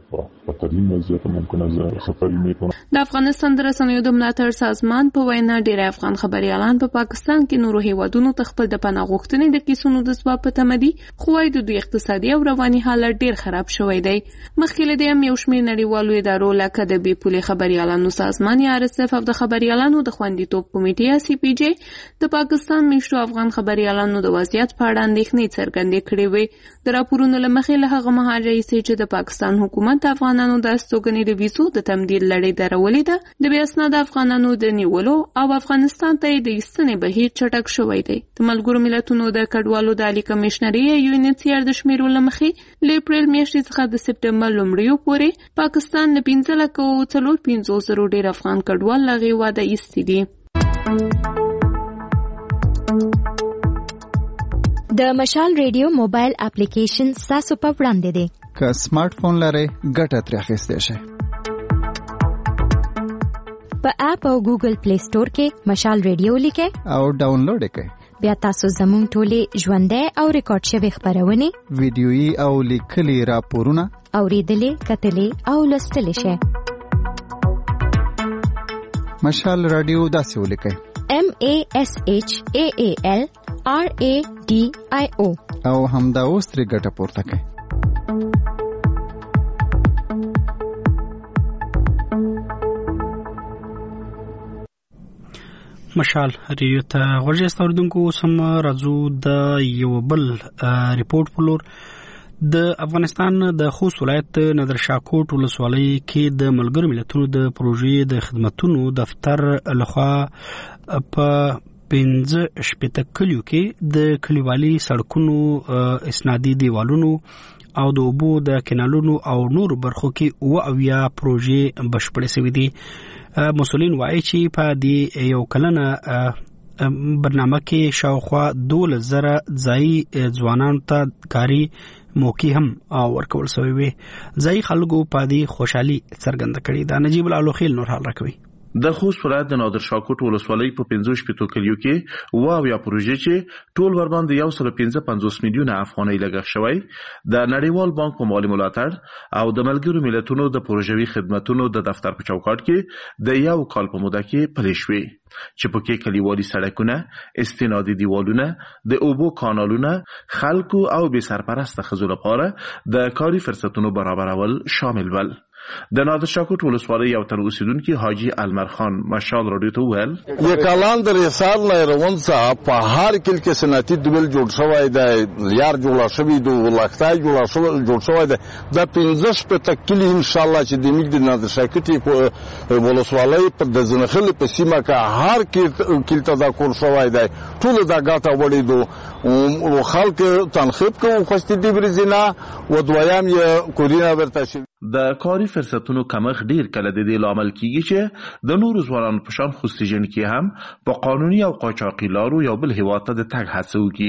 [SPEAKER 20] د افغانستان د رسنیو د ملاتړ سازمان په وینا ډېر افغان خبريالان په پاکستان کې نورو هیوادونو ته خپل د پناه غوښتنې د کیسونو د ځواب په تمه دي، خو وايي د دوی اقتصادي او رواني حالت ډېر خراب شوی دی. مخکې له دې هم یو شمېر نړیوالو ادارو لکه د بې پولې خبريالانو سازمان یا آر اس اف او د خبريالانو د خوندیتوب کمیټې یا سی پی جی د پاکستان میشتو افغان خبريالانو د وضعیت په اړه اندېښنې څرګندې کړې وې. د راپورونو له مخې له هغه مهال راهیسې چې د پاکستان حکومت د افغانانو د استوګنې د ویزو د تمدید لړۍ درولې ده، د بې اسناده افغانانو د نیولو او افغانستان ته د ایستنې بهیر چټک شوی دی. د ملګرو ملتونو د کډوالو د عالی کمشنري یا یو ان ایچ سی آر د شمیرو له مخې له اپریل میاشتې څخه د سپټمبر لومړیو پورې پاکستان له پنځه لکه او څلور پنځوس زرو ډېر افغان کډوال له هېواده ایستي دي.
[SPEAKER 14] د مشال ریډیو موبایل اپلیکیشن تاسو په وړاندې دی.
[SPEAKER 22] که سمارټ فون لرئ ګټه ترې اخیستی شئ.
[SPEAKER 14] په اپ او ګوګل پلی سٹور کې مشال ریډیو لیکئ
[SPEAKER 22] او ډاونلوډ یې کړئ.
[SPEAKER 14] بیا تاسو زموږ ټولې ژوندۍ او ریکارډ شوي خبرونه،
[SPEAKER 22] ویډیويي او لیکلي راپورونه
[SPEAKER 14] اوریدلې، کتلې او لوستلې شئ.
[SPEAKER 22] مشال رادیو داسې ولیکئ:
[SPEAKER 14] M A S H A A L R A D I O
[SPEAKER 22] او همدا اوس ترې ګټه پورته کړئ.
[SPEAKER 1] مشال ریډیو ته غوږی استوردونکو سم راځو د یو بل ریپورت پلور. د افغانستان د خوست ولایت نادرشاه ولسوالۍ کې د ملګرو ملتونو د پروژې د خدماتو دفتر لخوا په پنځه شپېته کلیو کې د کلیوالي سړکونو، اسنادي دیوالونو او د اوبو د کینالونو او نور برخو کې اوه اویا پروژې بشپړې شوې دي. مسؤلین وایي چې په دې یو کلنه برنامه کې شاوخوا دولس زره ځایي ځوانانو ته کاري موقع هم ورکول شوی وي. ځایي خلکو په دې خوشحالي څرګنده کړې ده. نجیب العلوخیل نور حال راکوي.
[SPEAKER 23] د خوست ولایت د نادرشاه ولسوالۍ په پنځه شپېته کلیو کې اوه اویا پروژې چې ټول ورباندې یو سل پنځه پنځوس میلیونه افغانۍ لګښت شوی د نړیوال بانک په مالي ملاتړ او د ملګرو ملتونو د پروژوي خدماتو د دفتر په چوکاټ کې د یو کال په موده کې پلي شوې، چې پکې کلیوالي سړکونه، استنادي دیوالونه، د اوبو کانالونه، خلکو او بې سرپرسته ښځو لپاره د کاري فرصتونو برابرول شامل ول. د نادرشاه ولسوالۍ یو تن اوسیدونکي حاجي المر خان مشال رادیو ته وویل:
[SPEAKER 24] یکالان در یسار نه روان څه په هر کل کې صنعتي دوبل جوړ شوی دی، یار جوړ شوی دی، ولختای جوړ شوی جوړ شوی دی. د پنځه شپېته کلی ان شاء الله چې د میګ د نادرشاه ولسوالۍ په د زنخل په سیمه کې هر کل ته دا کول شوی دی. ټول دا ګټه وړي دو او خلک تنخیب کوي خوستي دی برزینا و دویم یې کورینا ورته شي.
[SPEAKER 23] د کاري فرصتونو کمښت ډیر کله د دې لامل کیږي چې د نورو ځوانانو په شان خوستي جن کې هم په قانوني او قاچاقي لارو یو بل هیواد ته د تګ هڅه وکړي.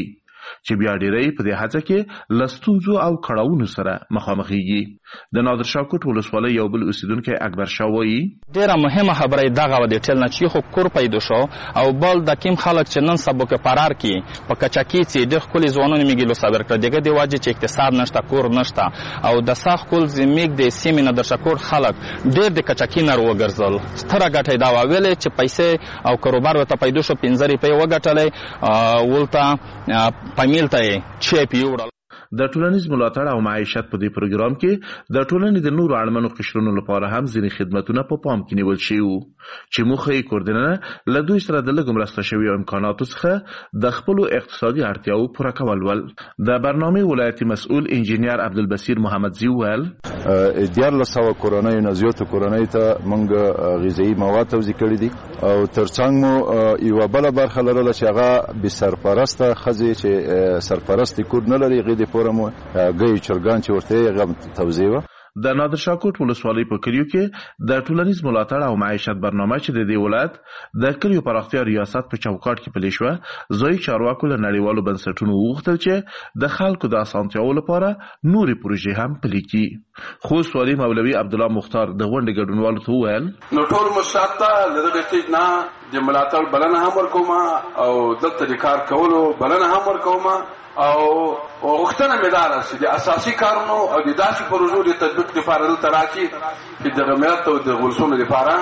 [SPEAKER 23] چې بیا ډیری په دې هڅه کې لستونزو او کړهونو سره مخامخېږي. د نادر شاه کوټ ولسوالۍ یو بل اوسیدونکی اکبر شاه وایي
[SPEAKER 3] ډیره مهمه خبره دغه و د ټل نه چې خو کور پیدا شو او بل د کیم خلک چې نن سبا کې فرار کی په کچاکی چې د خپل ځوانانو میګلو صبر کړ دغه دی واجب چې اقتصاد نشته کور نشته او د ساخ کول زمیګ د سیمینه د شکور خلک ډیر د کچاکی نار وګرځل ستره غټه دا ویل چې پیسې او کاروبار وته پیدا شو پنځه روپۍ وګټلې ولته پمیلته چې پیوړل.
[SPEAKER 23] د ټولنیز ملاتړ او معیشت په دې پروګرام کې د ټولنې د نورو اړمنو قشرونو لپاره هم ځینې خدماتونه په پام کې نیول شوي وو چې موخه یې کوردینه له دوی سره د لږ مرسته شویو امکاناتو څخه د خپلو اقتصادي اړتیاوو پوره کول ول. د برنامې ولایتي مسؤل انجینیر عبدالبصیر محمدزي وویل
[SPEAKER 5] دیارلس سوه کورنیو نه زیاتو کورنیو ته موږ غذایي مواد توزیع کړي دي او ترڅنګ مو یوه بله برخه لرله چې هغه بې سرپرسته ښځې چې سرپرستې کور نه لري هغې پورمو ګي چرګان چې ورته غو توزیع و.
[SPEAKER 23] د نادر شاه کوټ ولسوالۍ په کلیو کې د ټولنیز ملاتړ او معیشت برنامه چې د دې ولایت د کلیو پراختیا ریاست په چوکاټ کې پلي شوه ځایي چارواکو له نړیوالو بنسټونو وغوښتل چې د خلکو د اسانتیاوو لپاره نورې پروژې هم پلي کړي. خوست والي مولوي عبدالله مختار د غونډې ګډونوالو ته وویل
[SPEAKER 6] نو ټول مشرات ته له دغه سټیج نه د ملاتړ بلنه هم ورکوم او دلته د کار کولو بلنه هم ورکوم او وختونه مې دا راځي د اساسي کارونو او د داسې پروژو د تطبیق لپاره دلته راځي چې د ملت او د ولسونو لپاره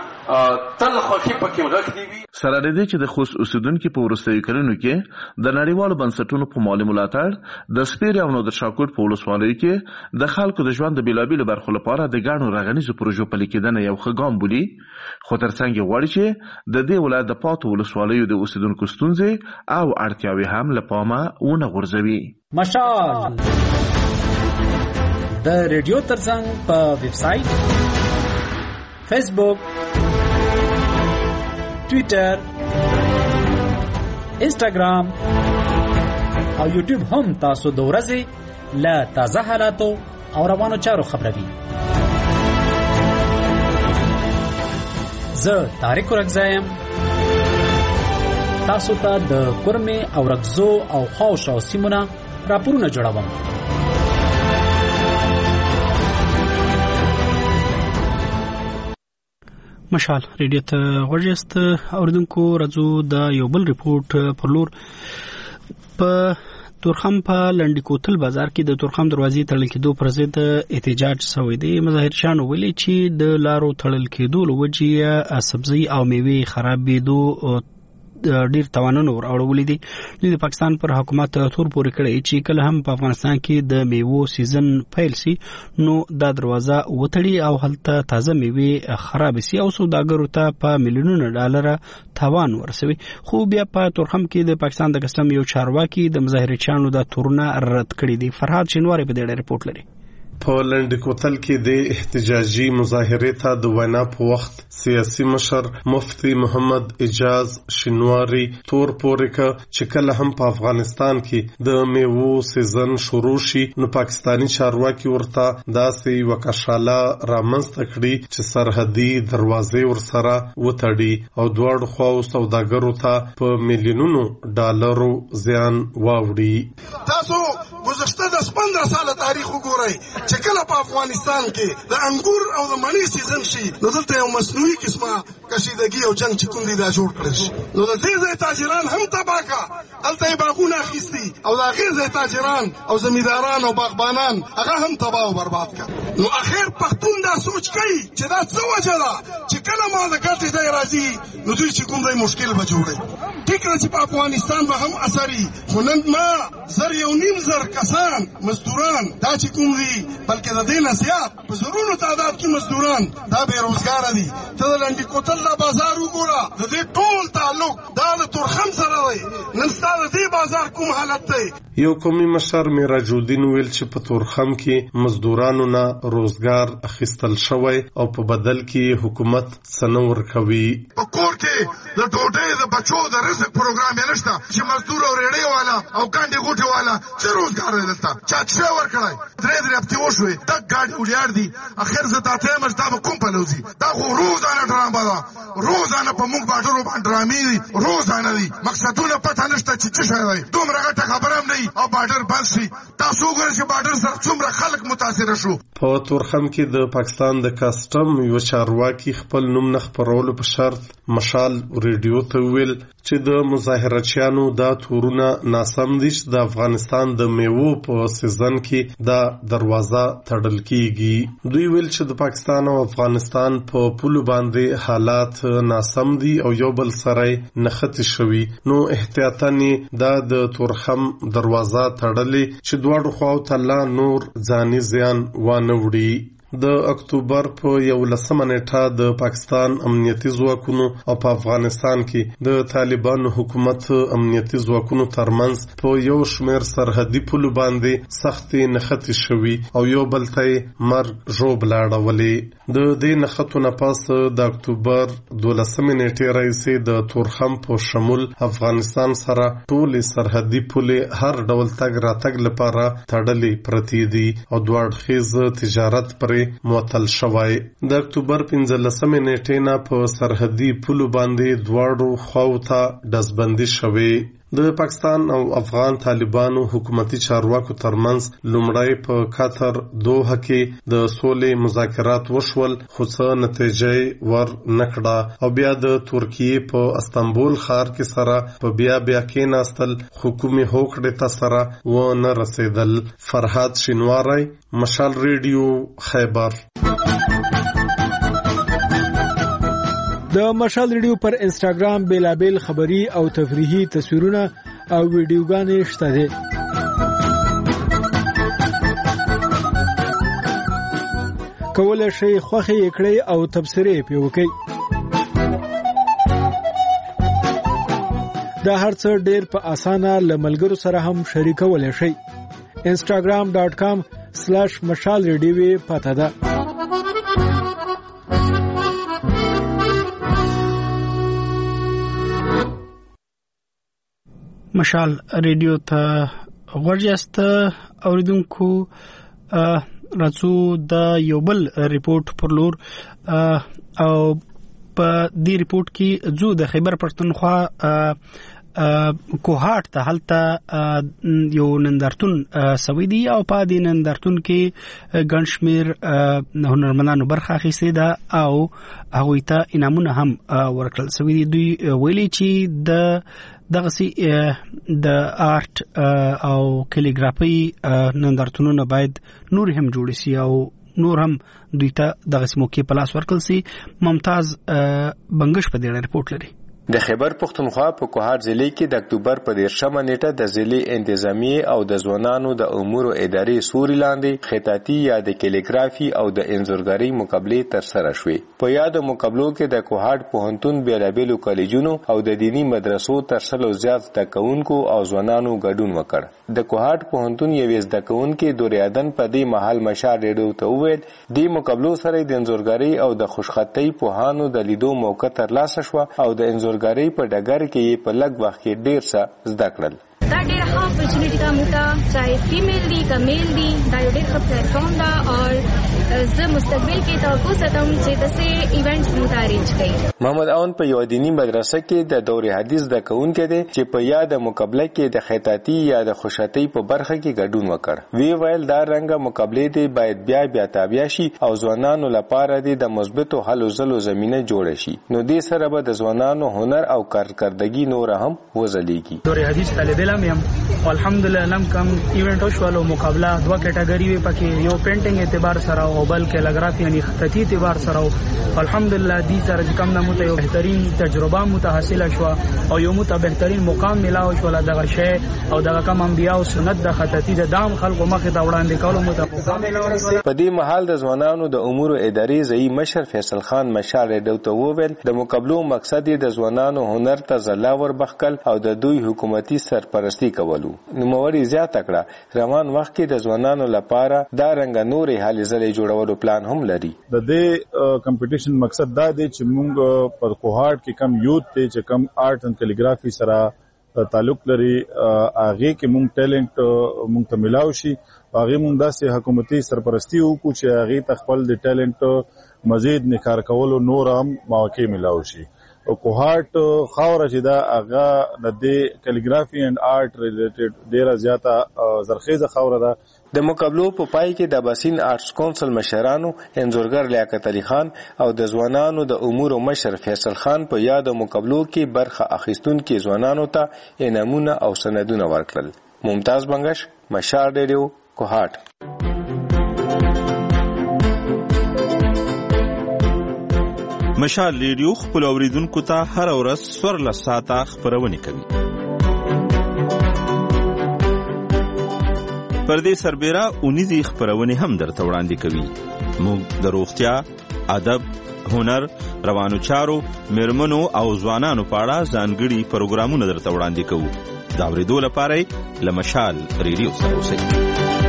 [SPEAKER 6] تل خوښي پکې غږ دی وي.
[SPEAKER 23] سره دې چې د خوست اوسیدونکو په وروستیو کلونو کې د نړیوالو بنسټونو په مالي ملاتړ د سپیر او نادر شاه کوټ په ولسوالیو کې د خلکو د ژوند د بیلابیلو برخو لپاره د ګڼو رغنیزو پروژو پلي کېدنه یو ښه ګام بولي خو ترڅنګ یې غواړي چې د دې ولایت د پاتو ولسوالیو د اوسیدونکو ستونزې او اړتیاوې هم له پامه ونه غورځوي.
[SPEAKER 8] مشال د ریډیو ترڅنګ په ویب سټ فیسبوک ټویټر انسټاګرام او یوټیوب هم تاسو د ورځې له تازه حالاتو او روانو چارو خبروي. زه طارق رګزایم تاسو ته د کورمې او رګزو او خاوشاو سیمونه راپورونه جوړوم.
[SPEAKER 1] مشال ریډیو ته غوږیست اوریدونکو راځو د یو بل ریپورت پر لور. په تورخم په لنډی کوتل بازار کې د تورخم دروازې تړل کېدو پر ضد احتجاج شوی دی. مظاهرچیانو ویلي چې د لارو تړل کېدو له وجې سبزي او میوې خرابېدو ډیر توانونه ور اړولې دي. د پاکستان پر حکومت تور پورې کړی چې کله هم په افغانستان کې د میوو سیزن پیل سي نو دا دروازه وتړي او هلته تازه میوې خراب سي او سوداګرو ته په میلیونونو ډالر تاوان ورسوي. خو بیا په تورخم کې د پاکستان د کسټم یو چارواکي د مظاهرچیانو د تورونه رد کړی دي. فرهاد شینواری په دې ریپورت لري.
[SPEAKER 25] په لنډی کوتل کې د احتجاجي مظاهرې ته د وینا په وخت سیاسي مشر مفتي محمد اجاز شینواری تور پورې ک چې کله هم په افغانستان کې د میوو سیزن شروع شي نو پاکستانی چارواکي ورته داسې وکشاله رامنځته کړي چې سرحدي دروازې ورسره وتړي او دواړو خواو سوداګرو ته په میلیونونو ډالرو زیان واوړي.
[SPEAKER 26] تاسو گذشته د پندرہ ساله تاریخ وګورئ چې کله په افغانستان کې د انګور او د مڼې سیزن شي نو دلته یو مصنوعي قسمه کشیدګي او جنگ چې کوم دی دا جوړ کړل شي نو د دې ځای تاجران هم تباه کا دلته یې باغونه اخیستي او د هغې ځای تاجران او زمینداران او باغبانان هغه هم تباه او برباد کړ. نو اخر پښتون دا سوچ کوي چې دا څه وجه ده چې کله ما د ګټې ځای راځي نو دوی چې کوم دی مشکل به جوړوي. ټیک ده چې په افغانستان به هم اثري خو نن ما زر یو نیم زر کسان مزدوران دا چې کوم دي بلکې د دې نه زیات په زرونو تعداد کې مزدوران دا بېروزګاره دي. ته د لنډي کوتل دا بازار وګوره د دې ټول تعلق دا د تورخم سره دی. نن ستا د دې بازار کوم حالت دی؟
[SPEAKER 25] یو قومي مشر میراج الدین ویل چې په تورخم کې مزدورانو نه روزګار اخیستل شوی او په بدل کې حکومت څه نه ورکوي.
[SPEAKER 26] په کور کې د ډوډۍ د بچو د رزق پروګرام یې نشته چې مزدور او ریړۍ والا او ګاډي غوټي والا چې روزګار یې دلته چا څه ورکړای درې درې هفتې وشوې دا ګاډي ولیار دي اخر زه دا ته مش دا به کوم پلوزي دا خو روزانه ډرامه ده روزانه په موږ باډرو باندې ډرامې دي روزانه دي مقصدونه پته نشته چې څه شی دی دومره غټه خبره هم نه او باډر بند شي تاسو وګورئ چې باډر سره څومره خلک متاثر شو.
[SPEAKER 25] په تورخم کې د پاکستان د کاستم یو چارواکي خپل نوم نه خپرولو په شرط مشال ریډیو ته ویل چې د مظاهرچیانو دا تورونه ناسم دي چې د افغانستان د میوو په سیزن کې دا دروازه تړل کیږي. دوی ویل چې د پاکستان او افغانستان په پولو باندې حالات ناسم دي او یو بل سره نښتې شوي نو احتیاطاً دا د تورخم دروازه تړلې چې دواړو خواو ته لا نور ځاني زیان وانه وړي. د اکتوبر په یولسمه نیټه د پاکستان امنیتي ځواکونو او په افغانستان کې د طالبانو حکومت امنیتي ځواکونو ترمنځ په یو شمېر سرحدي پولو باندې سختې نښتې شوي او یو بل ته مرګ ژوبله اړولې. د دې نښتو نه پس د اکتوبر دولسمې نیټې راهیسې د تورخم په شمول افغانستان سره ټولې سرحدي پولې هر ډول تګ راتګ لپاره تړلې پرتې دي او دوه اړخیز تجارت پرې معطل شوی. د اکتوبر پنځلسمې نیټې نه په سرحدي پولو باندې دواړو خواو ته ډزبندي شوې. د پاکستان او افغان طالبانو حکومتي چارواکو ترمنځ لومړی په قطر دوحه کې د سولې مذاکرات وشول خو څه نتیجه ور نکړه او بیا د ترکیې په استانبول ښار کې سره په بیا بیا کېناستل خو کومې هوکړې ته سره و نه رسېدل. فرهاد شینواری، مشال ریډیو، خیبر.
[SPEAKER 7] د مشال ریډیو پر انسټاګرام بیلابیل خبری او تفریحي تصویرونه او ویډیوګانې شته دي. کولای شئ خوښه یې کړئ او تبصرې پې وکړئ. دا هر څه ډېر په اسانه له ملګرو سره هم شریکولی شئ. انسټاګرام ډاټ کام سلاش مشال ریډیو پته ده.
[SPEAKER 1] مشال ریډیو ته غوړیاست اوریدونکو. راځو د یو بل ریپورت پر لور او په دې ریپورت کې ځو د خیبر پښتونخوا کوهاټ ته هلته یو نندارتون سوي دي او په دې نندارتون کې ګڼ شمېر هنرمندانو برخه اخیستې ده او هغوی ته انعامونه هم ورکړل سوي دي. دوی ویلي چې د دغسي د آرټ او کالیګرافي نندارتونونه باید نور هم جوړ شي او نور هم دوی ته دغسي موقع په لاس ورکړل شي. ممتاز بنگش په دې ریپورت لري.
[SPEAKER 9] د خیبر پښتونخوا په کوهاټ ضلع کې د اکتوبر په دیرشمه نیټه د ضلع انتظامیه او د ځوانانو د امورو ادارې سوري لاندې خطاطي یا د کالیګرافي او د انځورګرۍ مقابلې ترسره شوې. په یادو مقابلو کې د کوهاټ پوهنتون بیلابیلو کالجونو او د دینی مدرسو تر سلو زیات زده کوونکو او ځوانانو ګډون وکړ. د کوهاټ پوهنتون یوې زده کوونکې دوریادن په دې مهال مشال ریډیو ته وویل دې مقابلو سره د انځورګرۍ او د خوشخطۍ پوهانو د لیدو موقع ترلاسه شوه او د انځورګرۍ په ډګر کې په لږ وخت کې ډیر څه زده کړل.
[SPEAKER 10] دا ډېر ښه اپورچونټي ده موږ ته، چاہے فیمیل دي که میل دي، دا یو ډېر ښه پلیټفارم ده او زه مستقبل کې توقع ساتم چې داسې ایونټس موږ ته ارینج کړي.
[SPEAKER 9] محمد اون په یو دینی مدرسه کې د دور حدیث زده کوونکی دی چې په یاد مقابله کې د خطاطي یا د خوشخطۍ په برخه کې ګډون وکړ. وی ویل دا رنګه مقابلې دي باید بیا بیا تابع شي او ځوانانو لپاره د مثبتو هلو ځلو زمینه جوړه شي. نو دې سره به د ځوانانو هنر او کارکردګي نور هم وځلیږي.
[SPEAKER 11] دور حدیث طالب علم یم الحمدلله نم کم ایونت وشولو مقابله دوه کټګری وی پکې یو پینټینګ اعتبار سره او بل کالیګرافي یعنی خطاطي اعتبار سره الحمدلله دې سره کم نه مته یو بهترین تجربه متحصله شو او یو مته بهترین مقام ملاو شو دغه شی او دغه کم انبیاء او سنت د خطاطي د دام خلکو مخه ته وړاندې کولو مته.
[SPEAKER 9] په دې محل د ځوانانو د امور ادارې ځای مشر فیصل خان مشال ریډیو ته وویل د مقابلو مقصد د ځوانانو هنر ته ځلا ور بخکل او د دوی حکومتي سرپرستی کول ولو. نوموړي زیاته کړه روان وخت کې د ځوانانو لپاره دا رنګ نورې هلې ځلې جوړولو پلان هم لري.
[SPEAKER 2] د دې کمپټیشن مقصد دا دی چې موږ پر کوهارت کې کم یوت ته چې کم آرت ان کیلیګرافي سره تعلق لري هغه کې موږ ټیلنٹ موږ ته ملاو شي. هغه موږ داسې حکومتي سرپرستی وکړو چې هغه تخپل د ټیلنٹ مزید نکار کولو نور هم مواقع ملاو شي. او کوهارت خاوره چې دا هغه د دې کیلیګرافي اینڈ آرت ریلیټډ ډیره زیاته زرخیزه خاوره ده.
[SPEAKER 9] د مقابلو په پای کې د باسین آرټس کونسل مشرانو انځورګر لیاقت علي خان او د ځوانانو د امور مشر فیصل خان په یاد مقابلو کې برخه اخیستونکو ځوانانو ته انعامونه او سندونه ورکړل. ممتاز بنگش، مشال ریډیو، کوهارت.
[SPEAKER 12] مشال ریډیو خپل اوریدونکو ته هر ورځ څوارلس ساعته خبرونه کوي. پر دې سربېره اونیزي خبرونه هم درته وړاندې کوي. موږ د روغتیا، ادب، هنر، روانو چارو، میرمنو او ځوانانو په اړه ځانګړي پروګرامونه درته وړاندې کوو. دا اورېدو لپاره له مشال ریډیو سره اوسئ.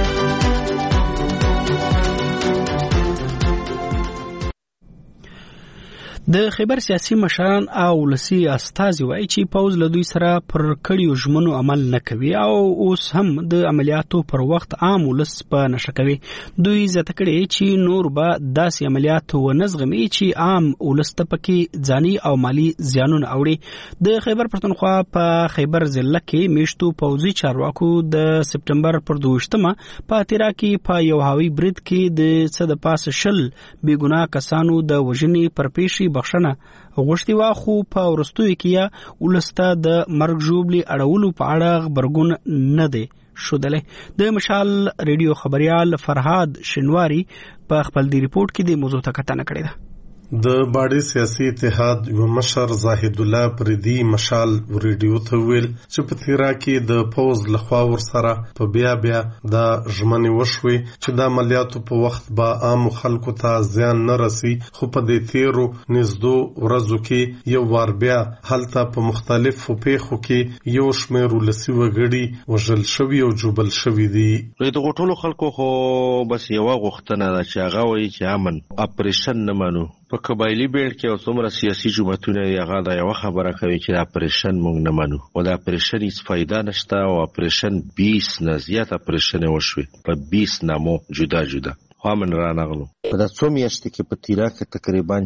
[SPEAKER 1] د خیبر سیاسي مشران او ولسي استازي وایي چې پوز له دوی سره پر کړیو ژمنو عمل نه کوي او اوس هم د عملیاتو پر وخت عام ولس په نشه کوي. دوی زیاته کړي چې نور به داسې عملیات ونه زغمي چې عام ولس ته پکې ځاني او مالی زیانونه اوړي. د خیبر پښتونخوا په خیبر ضلع کې میشتو پوځي چارواکو د سپټمبر پر دوشتمه په تیرا کې په یو هاوی برید کې د څه د پاسه شل بې ګناه کسانو د وژنې پر پیښې بخښنه غوښتي وا، خو په وروستیو کې ولسته د مرګ ژوبلې اړولو په اړه خبرګون نه دی شودلی. د مشال ریډیو خبريال فرهاد شنواری په خپل دی ریپورت کې د موضوع ته کتنه کړې ده.
[SPEAKER 25] د باډي سیاسي اتحاد یو مشر زاهد الله پردي مشال ریډیو ته ویل چې په تیرا کې د پوز لخوا ور سره په بیا بیا د ژمنې وشوي چې د عملیاتو په وخت به عام خلکو ته زیان نه رسي، خو په دې تیرو نږدې ورځو کې یو وار بیا هلته په مختلفو پیښو کې یو شمېر ولسي وګړي وژل شوي او جوبل شوي دي.
[SPEAKER 13] د ټولو خلکو خو بس یو غوښتنه ده چې هغه وایي چې امن اپریشن نه منو. په قبایلی بیلډ کې او څومره سیاسي جماعتونه هغه دا یو خبره کوي چې د اپریشن موږ نه منو او د اپریشن هیڅ فایده نشته او اپریشن بیس نه زیات اپریشن وشوي په بیس نامو جدا جدا خامن را نغلو.
[SPEAKER 16] په د څو میاشتې کې په تیرا کې تقریبا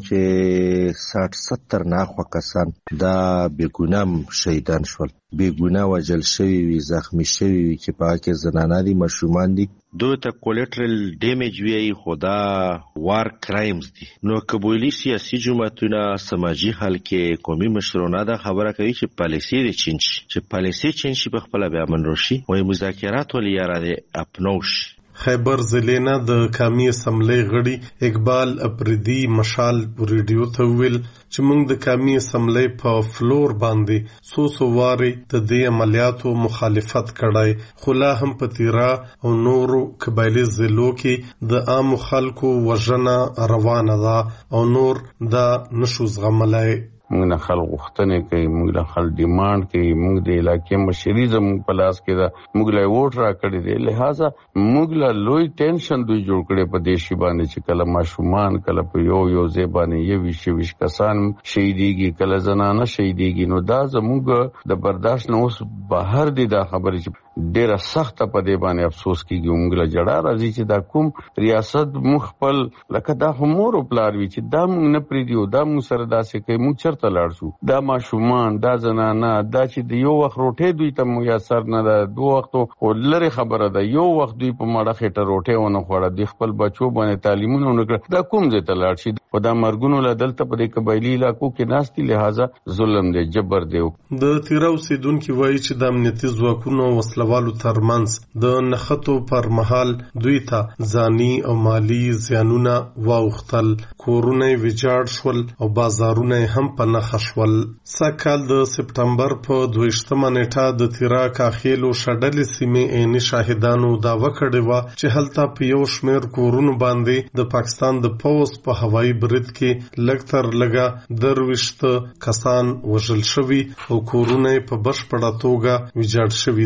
[SPEAKER 16] چې ساټ ستر ناخوا کسان دا بېګناه شهیدان شول، بېګناه وژل شوي وي، زخمی شوي وي چې په هغه کې زنانه دي، ماشومان دي.
[SPEAKER 13] دوی ته کولیټرل ډیمیج وایي خو دا وار کرایمز دي. نو قبایلي سیاسي جماعتونه سماجي حل کې قومي مشرونه دا خبره کوي چې پالیسي دې چینج شي، چې پالیسي چینج شي په خپله بیا امن راشي وایي مذاکرات ولې یاره دې اپنو شي.
[SPEAKER 25] خیبر ضلع نه د قومي اسمبلی غړي اقبال اپریدي مشال ریډیو ته ویل چې موږ د قومي اسمبلی په فلور باندې څو څو واري د دې عملیاتو مخالفت کړای، خو لا هم په تیرا او نورو قبایلي ضلعو کې د عام خلکو وژنه روانه ده او نور دا نشو زغملای.
[SPEAKER 17] موږ نه خلک غوښتنې کوي، موږ نه خلک ډیمانډ کوي، موږ د علاقې مشري زموږ په لاس کې ده، موږ له ووټ را کړی دی، لہذا موږ له لوی ټینشن دوی جوړ کړی په دې شي باندې چې کله ماشومان کله په یو یو ځای باندې یو ویش ویش کسان شهیدېږي، کله زنانه شهیدېږي. نو دا زموږ د برداشت نه اوس بهر دي دا خبرې چې ډیره سخته په دې باندې افسوس کیږي. موږ له جړه راځي چې دا کوم ریاست موږ خپل لکه دا خو مور او پلار وي چې دا موږ نه پرېږدي او دا موږ سره داسې کوي، موږ چېرته لاړ شو؟ دا ماشومان، دا زنانه، دا چې د یو وخت روټۍ دوی ته میسر نه ده، دو وختو خو لرې خبره ده، یو وخت دوی په مړه خېټه روټۍ ونه خوړه، دوی خپل بچو باندې تعلیمونه ونه کړه، دا کوم ځای ته لاړ شي؟ خو دا مرګونو له دلته په دې قبایلي علاقو کې ناست دي، لہذا ظلم دی، جبر دی.
[SPEAKER 25] د تیرا اوسېدونکي وایي چې د امنیتي ځواکونو وسلوالو ترمنځ د نښتو پر مهال دوی ته ځاني او مالي زیانونه واوښتل، کورونه یې ویجاړ شول او بازارونه یې هم په نښه شول. سږکال د سپټمبر په دویشتمه نیټه د تیرا کاخیلو شډلې سیمې عیني شاهدانو دعوه کړې وه چې هلته په یو شمېر کورونو باندې د پاکستان د پوځ په هوایي برید کې لږ تر لږه درویشت کسان وژل شوي او کورونه یې په بشپړه توګه ویجاړ شوي دي.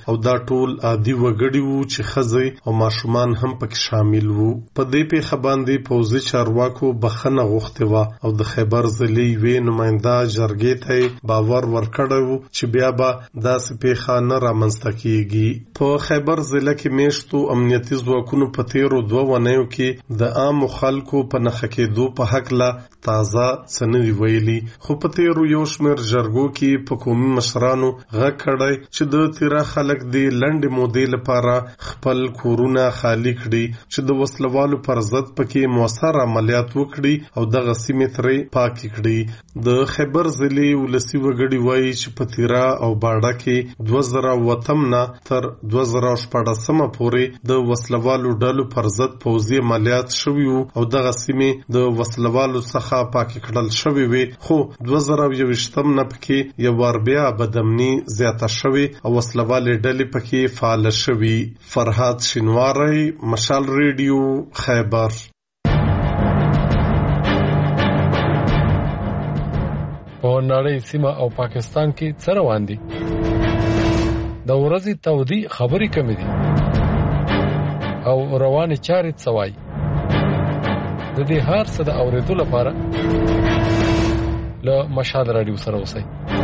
[SPEAKER 25] او دا ټول عادي وګړي وو چې ښځې او ماشومان هم پکې شامل وو. په دې پیښه باندې پوځي چارواکو بخښنه غوښتې وه او د خیبر ضلع یوې نماینده جرګې ته باور ورکړی و چې بیا به داسې پیښه نه رامنځته کیږي. په خیبر ضلع کې میشتو امنیتي ځواکونو په تیرو دوه اونیو کې د عامو خلکو په نښه کېدو په هکله تازه څه نه دي ویلي، خو په تیرو یو شمېر جرګو کې په قومي مشرانو غږ کړی چې د تیره خلک د لنډې مودې لپاره خپل کورونه خالي کړي چې د وسلوالو پر ضد پکې مؤثر عملیات وکړي او دغه سیمې ترې پاکې کړي. د خیبر ضلع ولسي وګړي وایي چې په تیره او باډه کې دوه زره اووه نه تر دوه زره شپاړسمه پورې د وسلوالو ډلو پر ضد پوځي عملیات شوي وو او دغه سیمې د وسلوالو څخه پاکې کړل شوي وي، خو دوه زره یوویشتم نه پکې یو وار بیا بدامني زیاته شوې او وسلوالې ډلې پکې فعاله شوي. فرهاد شینواری، مشال ریډیو، خیبر.
[SPEAKER 4] په نړۍ سیمه او پاکستان کې څه روان دي؟ د ورځې تودې خبرې کمې دي او روانې چارې څه وایي؟ د دې هر څه د اورېدو لپاره له مشال راډیو سره اوسئ.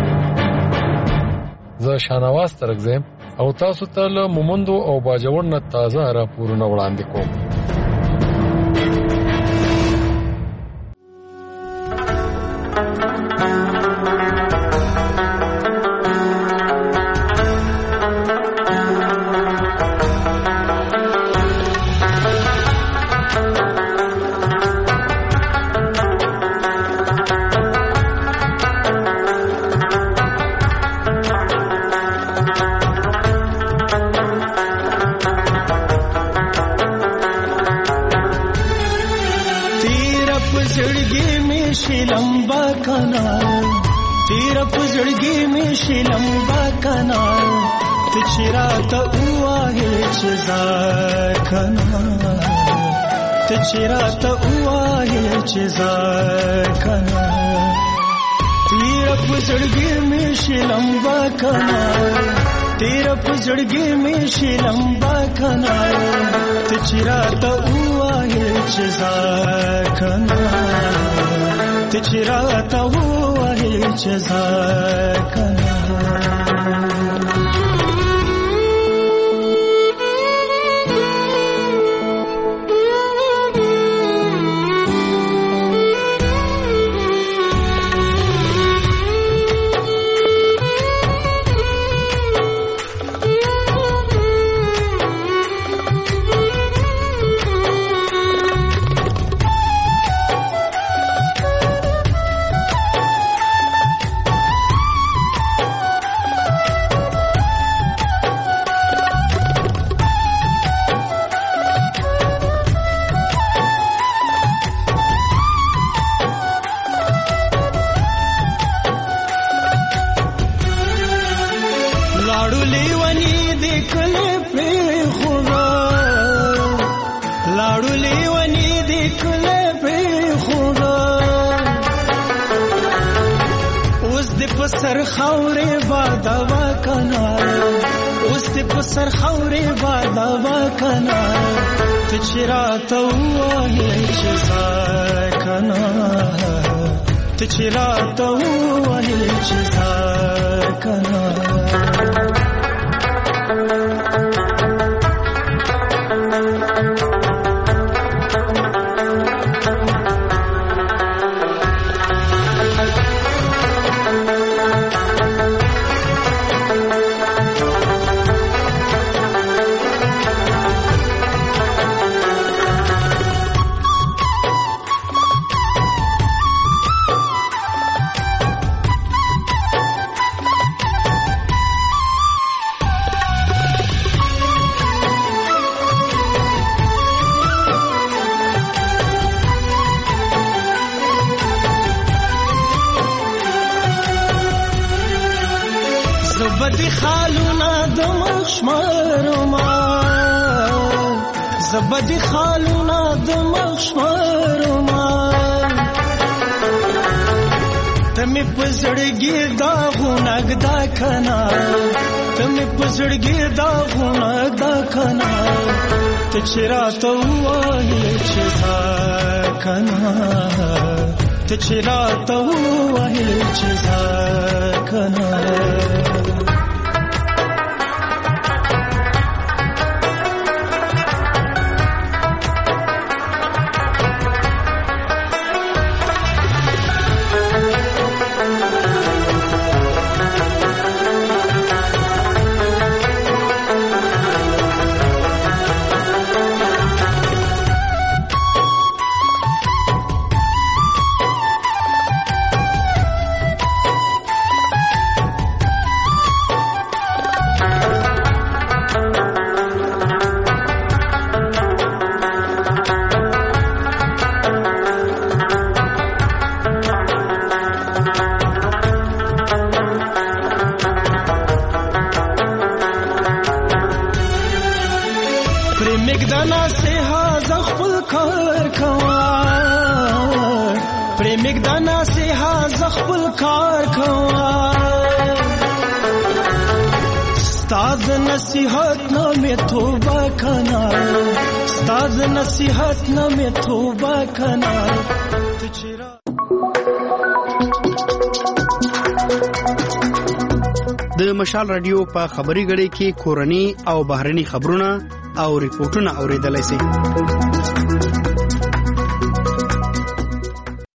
[SPEAKER 4] زه شاهنواز ترکزیم او تاسو ته له مومندو او باجوړ نه تازه راپورونه وړاندې کوم.
[SPEAKER 15] چراته وایې چې زار کنا تیر پزړګي مې شلمبا کنا تیر پزړګي مې شلمبا کنا ته چراته وایې چې زار کنا ته چراته وایې چې زار کنا. سر خوري بادوا کنا اوس دې په سر خوري بادوا کنا ته چراته وایې چې زار کنا ته چراته وایې چې زار کنا. زبدي خالونا دمخ شمرما زبدي خالونا دمخ شمرما تمي می پزړګي دا غونګ دا کنا ته می پزړګي دا غونګ دا کنا ته چیرته وایې چې تا کنا ته چیرته وایې چې تا کنا नसीहत न में तोबा कना स्ताज नसीहत न में तोबा कना
[SPEAKER 1] د مشال رادیو په خبري غړي کې کورني او بهرني خبرونه او ریپورتونه اوریدلای شئ